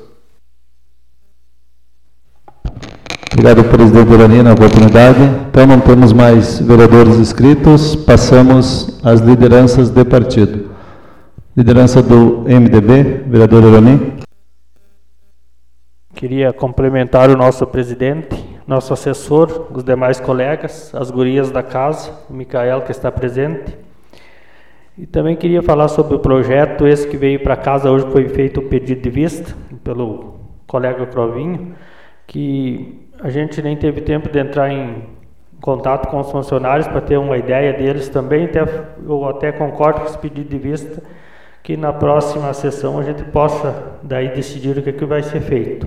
Obrigado, presidente Irani, na oportunidade. Então, não temos mais vereadores inscritos, passamos às lideranças de partido. Liderança do MDB, vereador Irani. Queria complementar o nosso presidente, nosso assessor, os demais colegas, as gurias da casa, o Micael que está presente. E também queria falar sobre o projeto, esse que veio para casa hoje, foi feito o pedido de vista pelo colega Crovinho, que a gente nem teve tempo de entrar em contato com os funcionários para ter uma ideia deles também, eu até concordo com esse pedido de vista, que na próxima sessão a gente possa daí decidir o que vai ser feito.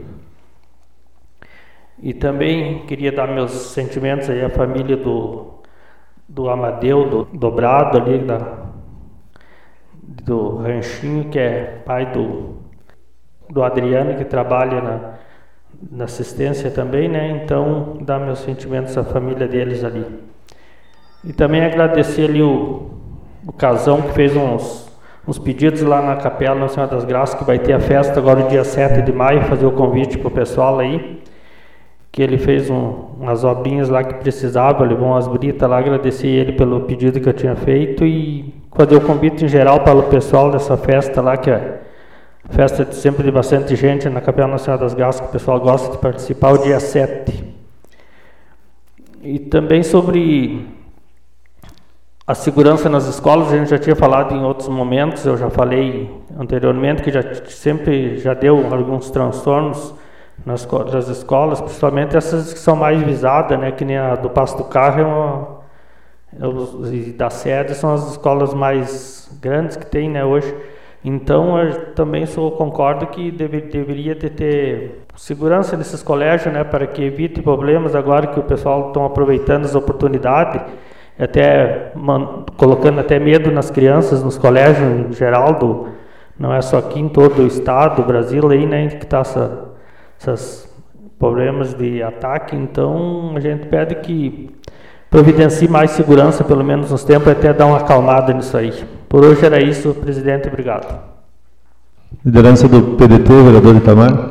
E também queria dar meus sentimentos aí à família do Amadeu, do Dobrado ali, do Ranchinho, que é pai do Adriano, que trabalha na assistência também, né? Então, dar meus sentimentos à família deles ali. E também agradecer ali o Casão, que fez uns pedidos lá na Capela Nossa Senhora das Graças, que vai ter a festa agora no dia 7 de maio, fazer o convite para o pessoal aí, que ele fez umas obrinhas lá que precisava, levou umas britas lá, agradecer ele pelo pedido que eu tinha feito e fazer o convite em geral para o pessoal dessa festa lá, que é festa sempre de bastante gente na Capela Nossa Senhora das Graças, que o pessoal gosta de participar, o dia 7. E também sobre a segurança nas escolas, a gente já tinha falado em outros momentos, eu já falei anteriormente que sempre deu alguns transtornos nas escolas, principalmente essas que são mais visadas, né, que nem a do Passo do Carro e da sede, são as escolas mais grandes que tem, né, hoje. Então, eu também concordo que deveria ter segurança nesses colégios, né, para que evite problemas agora que o pessoal está aproveitando as oportunidades, até colocando até medo nas crianças, nos colégios em geral, não é só aqui em todo o estado, do Brasil, aí, né, que está esses problemas de ataque. Então, a gente pede que providencie mais segurança, pelo menos nos tempos, até dar uma acalmada nisso aí. Por hoje era isso, presidente, obrigado. Liderança do PDT, vereador Itamar.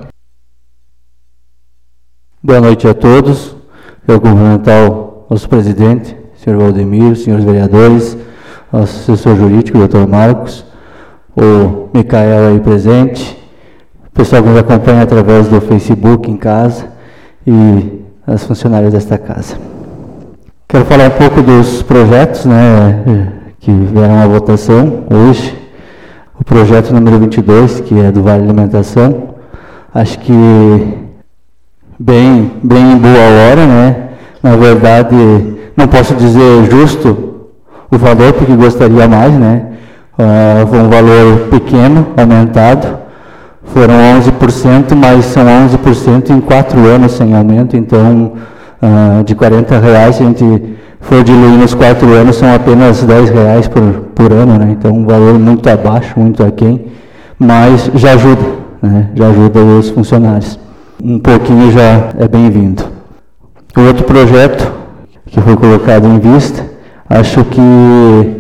Boa noite a todos. Eu cumprimentar o nosso presidente, senhor Valdemiro, senhores vereadores, nosso assessor jurídico, doutor Marcos, o Micael aí presente, o pessoal que nos acompanha através do Facebook em casa e as funcionárias desta casa. Quero falar um pouco dos projetos, né, que vieram à votação hoje. O projeto número 22, que é do Vale Alimentação, acho que bem em boa hora, né? Na verdade, não posso dizer justo o valor, porque gostaria mais, né? Foi um valor pequeno, aumentado. Foram 11%, mas são 11% em 4 anos sem aumento. Então, de R$40, a gente for diluir nos 4 anos, são apenas R$10 por ano, né? Então um valor muito abaixo, muito aquém, mas já ajuda, né? Já ajuda os funcionários. Um pouquinho já é bem-vindo. O outro projeto que foi colocado em vista, acho que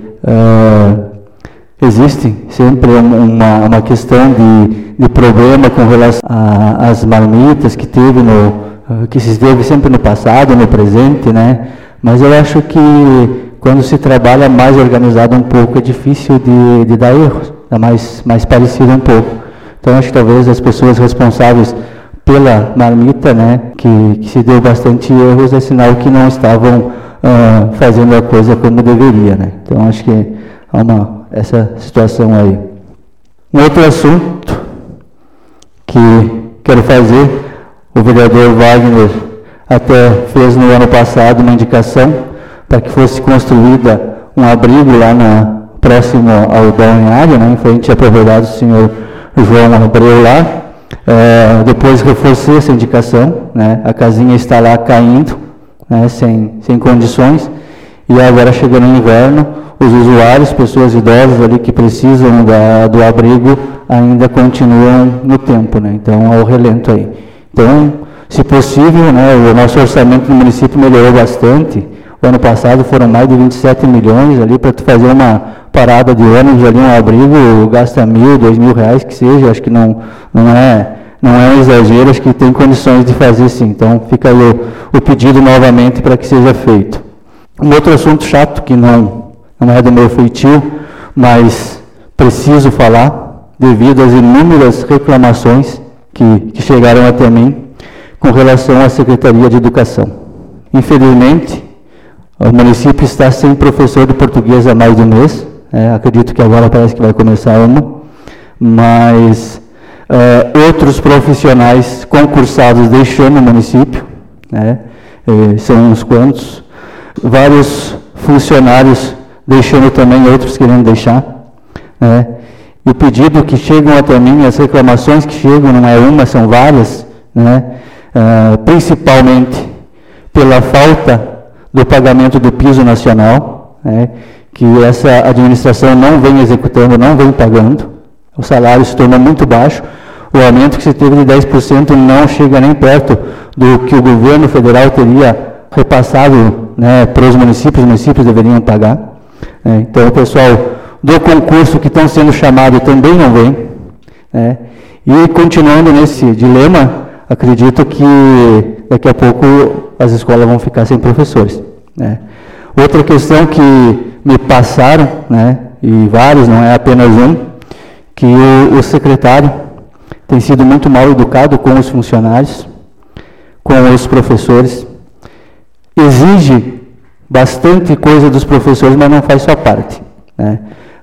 existe sempre uma questão de problema com relação às marmitas que se teve sempre no passado, no presente, né? Mas eu acho que quando se trabalha mais organizado um pouco, é difícil de dar erros, é mais parecido um pouco. Então acho que talvez as pessoas responsáveis pela marmita, né, que se deu bastante erros, é sinal que não estavam fazendo a coisa como deveria, né? Então acho que há essa situação aí. Um outro assunto que quero fazer, o vereador Wagner até fez no ano passado uma indicação para que fosse construída um abrigo lá próximo ao balneário, né, em frente à propriedade do senhor João Abreu lá. Depois reforcei essa indicação, né, a casinha está lá caindo, né, sem condições, e agora chegando no inverno, os usuários, pessoas idosas ali que precisam do abrigo, ainda continuam no tempo, né, então ao relento aí. Então, se possível, né, o nosso orçamento do município melhorou bastante. O ano passado foram mais de 27 milhões ali para tu fazer uma parada de ônibus ali, um abrigo, gasta R$1.000, R$2.000 que seja, acho que não é um exagero, acho que tem condições de fazer sim. Então fica aí o pedido novamente para que seja feito. Um outro assunto chato que não é do meu feitio, mas preciso falar, devido às inúmeras reclamações que chegaram até mim, com relação à Secretaria de Educação. Infelizmente, o município está sem professor de português há mais de um mês, acredito que agora parece que vai começar mas outros profissionais concursados deixando o município, né, são uns quantos, vários funcionários deixando também, outros querendo deixar, né, e o pedido que chegam até mim, as reclamações que chegam, não é uma, são várias, né, principalmente pela falta do pagamento do piso nacional, né, que essa administração não vem executando, não vem pagando, o salário se tornou muito baixo, o aumento que se teve de 10% não chega nem perto do que o governo federal teria repassado, né, para os municípios deveriam pagar. Então o pessoal do concurso que estão sendo chamados também não vem, né, e continuando nesse dilema, acredito que daqui a pouco as escolas vão ficar sem professores, né. Outra questão que me passaram, né, e vários, não é apenas um, que o secretário tem sido muito mal educado com os funcionários, com os professores, exige bastante coisa dos professores, mas não faz sua parte, né.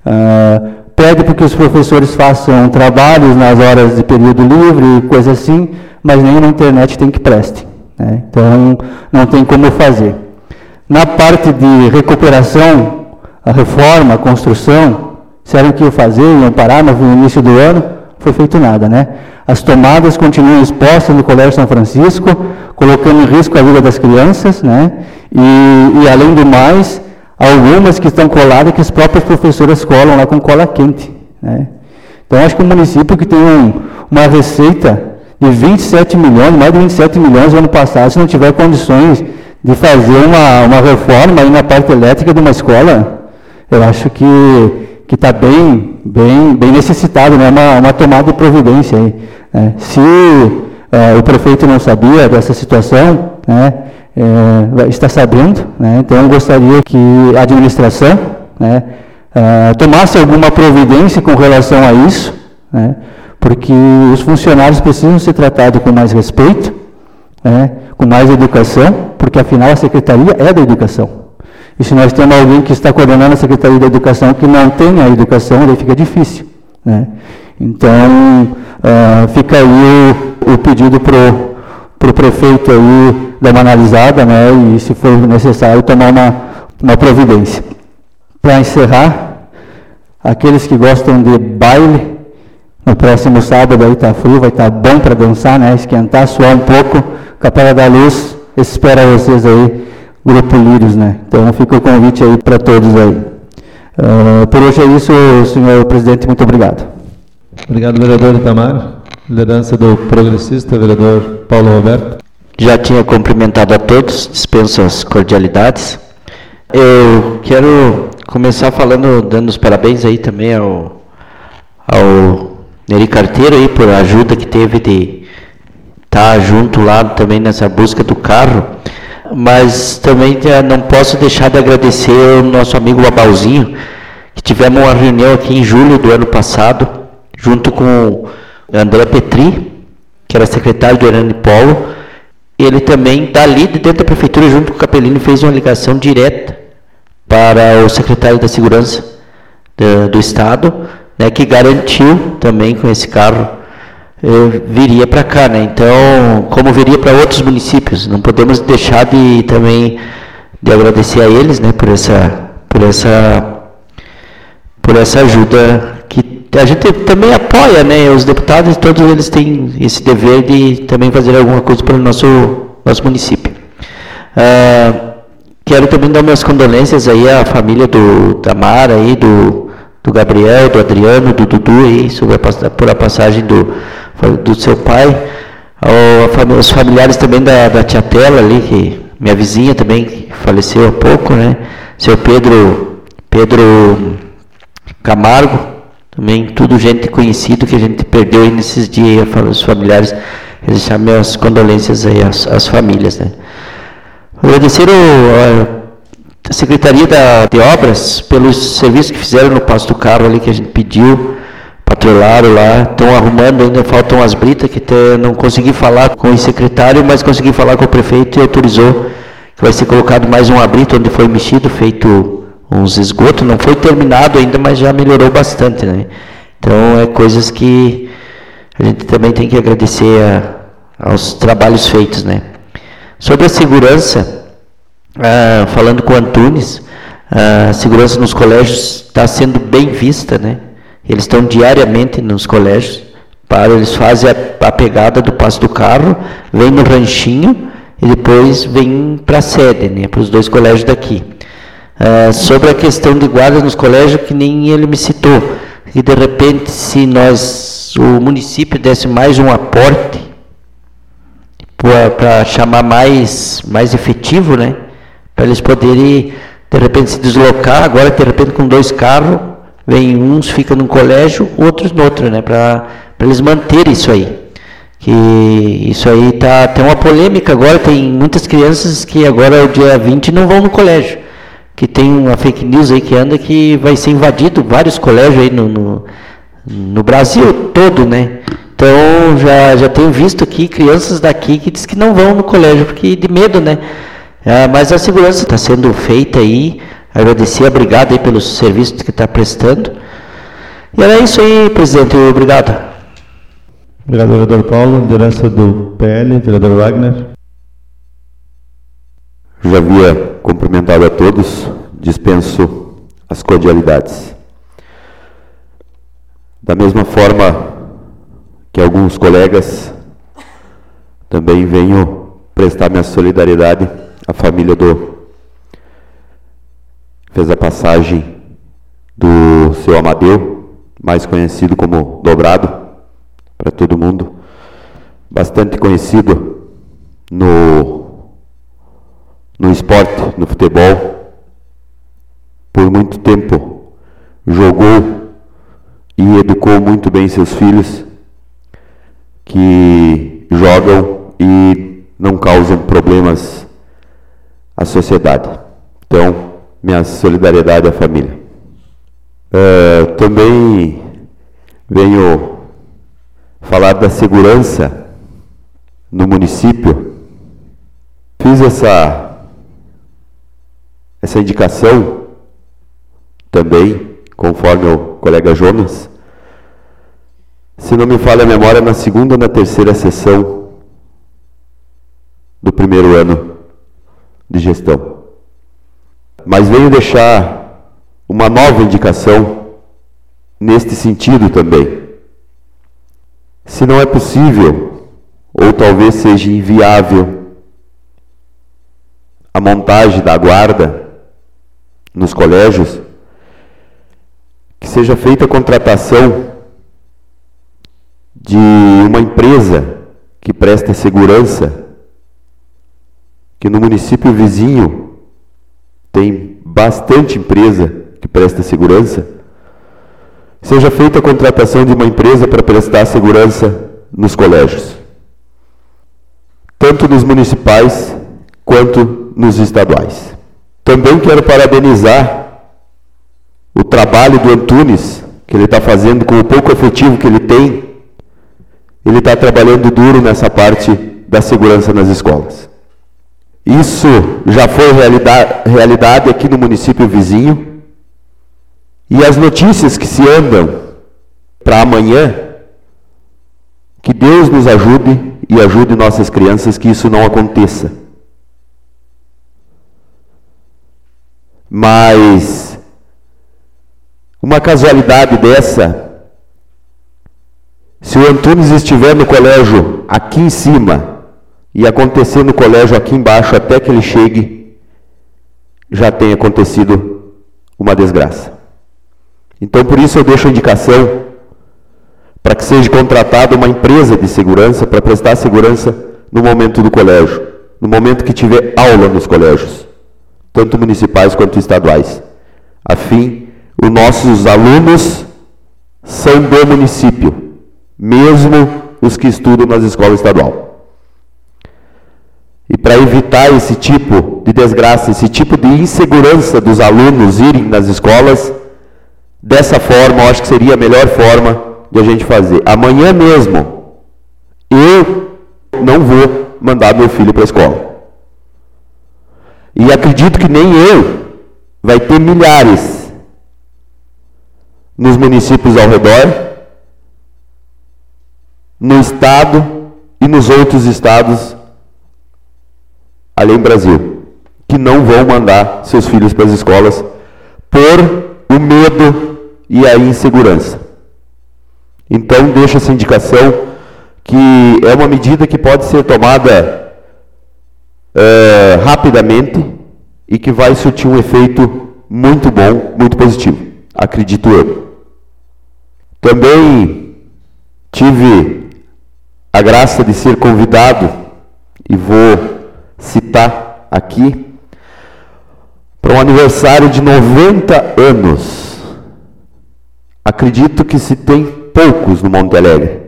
Pede para que os professores façam trabalhos nas horas de período livre, coisa assim, mas nem na internet tem que preste, né? Então não tem como fazer. Na parte de recuperação, a reforma, a construção, disseram que iam fazer, iam parar no início do ano, foi feito nada, né? As tomadas continuam expostas no Colégio São Francisco, colocando em risco a vida das crianças, né? E além do mais, algumas que estão coladas que as próprias professoras colam lá com cola quente, né? Então acho que o município que tem uma receita de 27 milhões, mais de 27 milhões no ano passado, se não tiver condições de fazer uma reforma aí na parte elétrica de uma escola, eu acho que está bem necessitado, né, uma tomada de providência aí, né. Se o prefeito não sabia dessa situação, né, está sabendo, né, então eu gostaria que a administração, né, tomasse alguma providência com relação a isso, né, porque os funcionários precisam ser tratados com mais respeito, né, com mais educação, porque afinal a Secretaria é da Educação. E se nós temos alguém que está coordenando a Secretaria da Educação que não tem a educação, daí fica difícil, né. Então, fica aí o pedido para o prefeito aí dar uma analisada, né, e se for necessário tomar uma providência. Para encerrar, aqueles que gostam de baile, no próximo sábado aí está frio, vai estar bom para dançar, né, esquentar, suar um pouco, Capela da Luz espera vocês aí Grupo Lírios, né? Então fica o convite aí para todos aí. Por hoje é isso, senhor presidente, muito obrigado. Obrigado, vereador Itamar. Liderança do progressista, vereador Paulo Roberto. Já tinha cumprimentado a todos, dispenso as cordialidades. Eu quero começar falando, dando os parabéns aí também ao Neri Carteiro aí por a ajuda que teve de estar junto lá também nessa busca do carro, mas também não posso deixar de agradecer ao nosso amigo Babalzinho, que tivemos uma reunião aqui em julho do ano passado, junto com o André Petri, que era secretário do Hernani Polo. Ele também, dali de dentro da prefeitura, junto com o Capellini, fez uma ligação direta para o secretário da Segurança do Estado, né, que garantiu também com esse carro viria para cá, né? Então, como viria para outros municípios, não podemos deixar de também de agradecer a eles, né, por essa ajuda que a gente também apoia, né? Os deputados, todos eles têm esse dever de também fazer alguma coisa para o nosso município. Quero também dar minhas condolências aí à família da Mara aí, do Gabriel, do Adriano, do Dudu aí, por a passagem do seu pai, os familiares também da tia Tela ali, que minha vizinha também, que faleceu há pouco, né? Seu Pedro Camargo, também tudo gente conhecido que a gente perdeu aí nesses dias, os familiares, deixar minhas condolências aí às famílias, né? Agradecer a Secretaria de Obras pelos serviços que fizeram no Passo do Carro ali, que a gente pediu, patrolaram lá, estão arrumando, ainda faltam as britas, que não consegui falar com o secretário, mas consegui falar com o prefeito e autorizou que vai ser colocado mais uma brita onde foi mexido, feito uns esgotos, não foi terminado ainda, mas já melhorou bastante, né? Então, é coisas que a gente também tem que agradecer aos trabalhos feitos, né? Sobre a segurança, falando com o Antunes, a segurança nos colégios está sendo bem vista, né? Eles estão diariamente nos colégios, eles fazem a pegada do Passo do Carro, vem no ranchinho e depois vem para a sede, né? Para os 2 colégios daqui. Sobre a questão de guarda nos colégios, que nem ele me citou, que de repente, se o município desse mais um aporte para chamar mais efetivo, né? Para eles poderem, de repente, se deslocar, agora, de repente, com 2 carros, vem uns, fica num colégio, outros no outro, né? Para eles manterem isso aí. Que isso aí tem uma polêmica agora, tem muitas crianças que agora, o dia 20, não vão no colégio. Que tem uma fake news aí que anda que vai ser invadido vários colégios aí no Brasil todo, né? Então, já tenho visto aqui crianças daqui que diz que não vão no colégio, porque de medo, né? Mas a segurança está sendo feita aí, agradecer, obrigado aí pelos serviços que está prestando. E era isso aí, presidente, obrigado. Obrigado, vereador Paulo. Liderança do PL, vereador Wagner. Já havia cumprimentado a todos, dispenso as cordialidades. Da mesma forma que alguns colegas, também venho prestar minha solidariedade à família fez a passagem do seu Amadeu, mais conhecido como Dobrado, para todo mundo, bastante conhecido no esporte, no futebol, por muito tempo jogou e educou muito bem seus filhos, que jogam e não causam problemas à sociedade. Então, minha solidariedade à família. Também venho falar da segurança no município. Fiz essa indicação também, conforme o colega Jonas. Se não me falha a memória, na 2ª ou na 3ª sessão do 1º ano de gestão. Mas venho deixar uma nova indicação neste sentido também. Se não é possível, ou talvez seja inviável, a montagem da guarda nos colégios, que seja feita a contratação de uma empresa que presta segurança, que no município vizinho tem bastante empresa que presta segurança, seja feita a contratação de uma empresa para prestar segurança nos colégios, tanto nos municipais quanto nos estaduais. Também quero parabenizar o trabalho do Antunes, que ele está fazendo com o pouco efetivo que ele tem. Ele está trabalhando duro nessa parte da segurança nas escolas. Isso já foi realidade aqui no município vizinho. E as notícias que se andam para amanhã, que Deus nos ajude e ajude nossas crianças que isso não aconteça. Mas uma casualidade dessa, se o Antunes estiver no colégio aqui em cima e acontecer no colégio aqui embaixo até que ele chegue, já tem acontecido uma desgraça. Então, por isso eu deixo a indicação para que seja contratada uma empresa de segurança para prestar segurança no momento do colégio, no momento que tiver aula nos colégios, tanto municipais quanto estaduais, a fim os nossos alunos são do município, mesmo os que estudam nas escolas estaduais. E para evitar esse tipo de desgraça, esse tipo de insegurança dos alunos irem nas escolas, dessa forma, eu acho que seria a melhor forma de a gente fazer. Amanhã mesmo, eu não vou mandar meu filho para a escola. E acredito que nem eu, vai ter milhares nos municípios ao redor, no estado e nos outros estados além do Brasil, que não vão mandar seus filhos para as escolas por o medo e a insegurança. Então, deixo essa indicação, que é uma medida que pode ser tomada rapidamente e que vai surtir um efeito muito bom, muito positivo, acredito eu. Também tive a graça de ser convidado, e vou citar aqui, para um aniversário de 90 anos. Acredito que se tem poucos no Monte Alegre.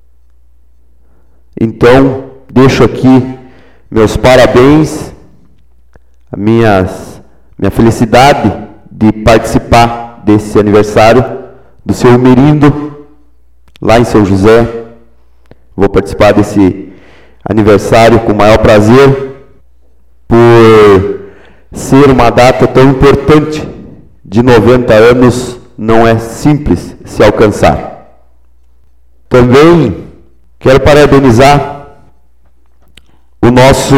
Então, deixo aqui meus parabéns, a minha felicidade de participar desse aniversário do seu Mirindo, lá em São José. Vou participar desse aniversário com o maior prazer, por ser uma data tão importante, de 90 anos, não é simples se alcançar. Também quero parabenizar o nosso,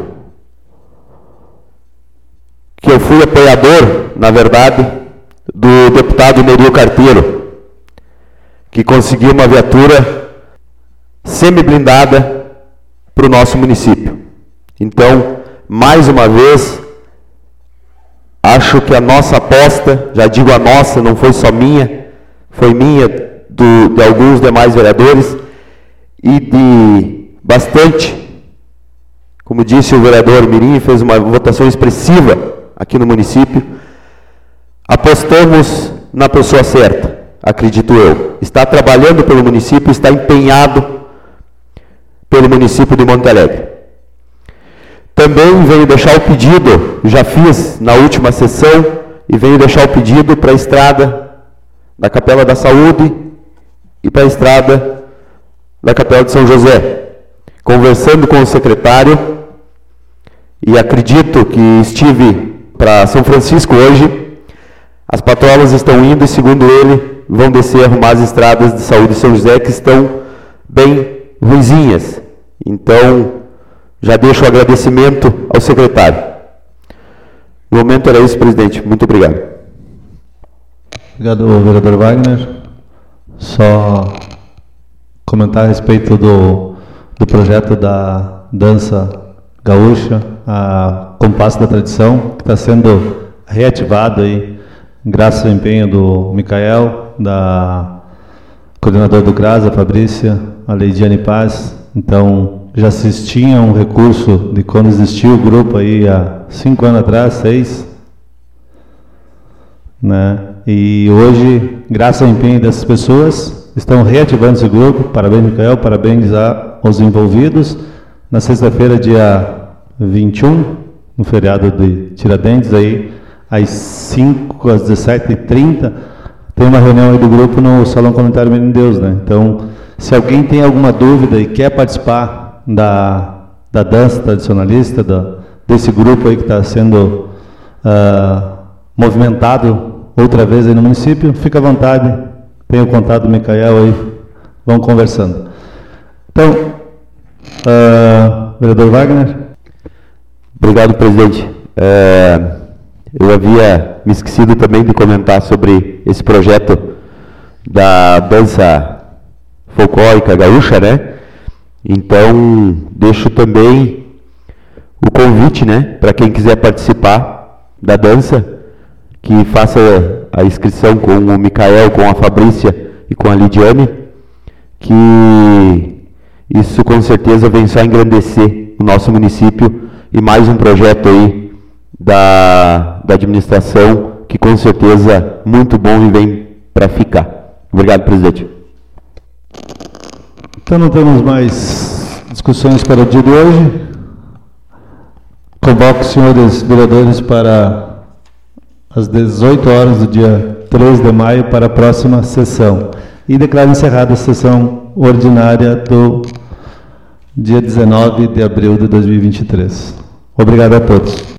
que eu fui apoiador, na verdade, do deputado Nerio Carteiro, que conseguiu uma viatura semi-blindada para o nosso município. Então, mais uma vez, acho que a nossa aposta, já digo a nossa, não foi só minha, foi minha, de alguns demais vereadores, e de bastante, como disse o vereador Mirim, fez uma votação expressiva aqui no município. Apostamos na pessoa certa, acredito eu. Está trabalhando pelo município, está empenhado pelo município de Monte Alegre. Também venho deixar o pedido, já fiz na última sessão, e venho deixar o pedido para a estrada da Capela da Saúde e para a estrada da Capela de São José. Conversando com o secretário, e acredito que estive para São Francisco hoje, as patrolas estão indo e, segundo ele, vão descer a arrumar as estradas de saúde de São José, que estão bem ruinzinhas. Então, já deixo o agradecimento ao secretário. No momento era isso, presidente. Muito obrigado. Obrigado, vereador Wagner. Só comentar a respeito do projeto da dança gaúcha, a Compasso da Tradição, que está sendo reativado aí, graças ao empenho do Micael, da coordenadora do CRAS, a Fabrícia, a Leidiane Paz. Então, já se tinha um recurso de quando existiu o grupo aí há 5 anos atrás, 6, né? E hoje, graças ao empenho dessas pessoas, estão reativando esse grupo. Parabéns, Micael, parabéns aos envolvidos. Na sexta-feira, dia 21, no feriado de Tiradentes, aí, às 5 às 17h30, tem uma reunião aí do grupo no Salão Comunitário Menino Deus, né? Então, se alguém tem alguma dúvida e quer participar da dança tradicionalista, desse grupo aí que está sendo movimentado outra vez aí no município, fica à vontade, tem o contato do Micael aí, vamos conversando. Então, vereador Wagner. Obrigado, presidente. Eu havia me esquecido também de comentar sobre esse projeto da dança folclórica gaúcha, né? Então, deixo também o convite, né, para quem quiser participar da dança, que faça a inscrição com o Micael, com a Fabrícia e com a Lidiane, que isso com certeza vem só engrandecer o nosso município e mais um projeto aí da administração que com certeza muito bom e vem para ficar. Obrigado, presidente. Então não temos mais discussões para o dia de hoje. Convoco os senhores vereadores para às 18 horas do dia 3 de maio para a próxima sessão. E declaro encerrada a sessão ordinária do dia 19 de abril de 2023. Obrigado a todos.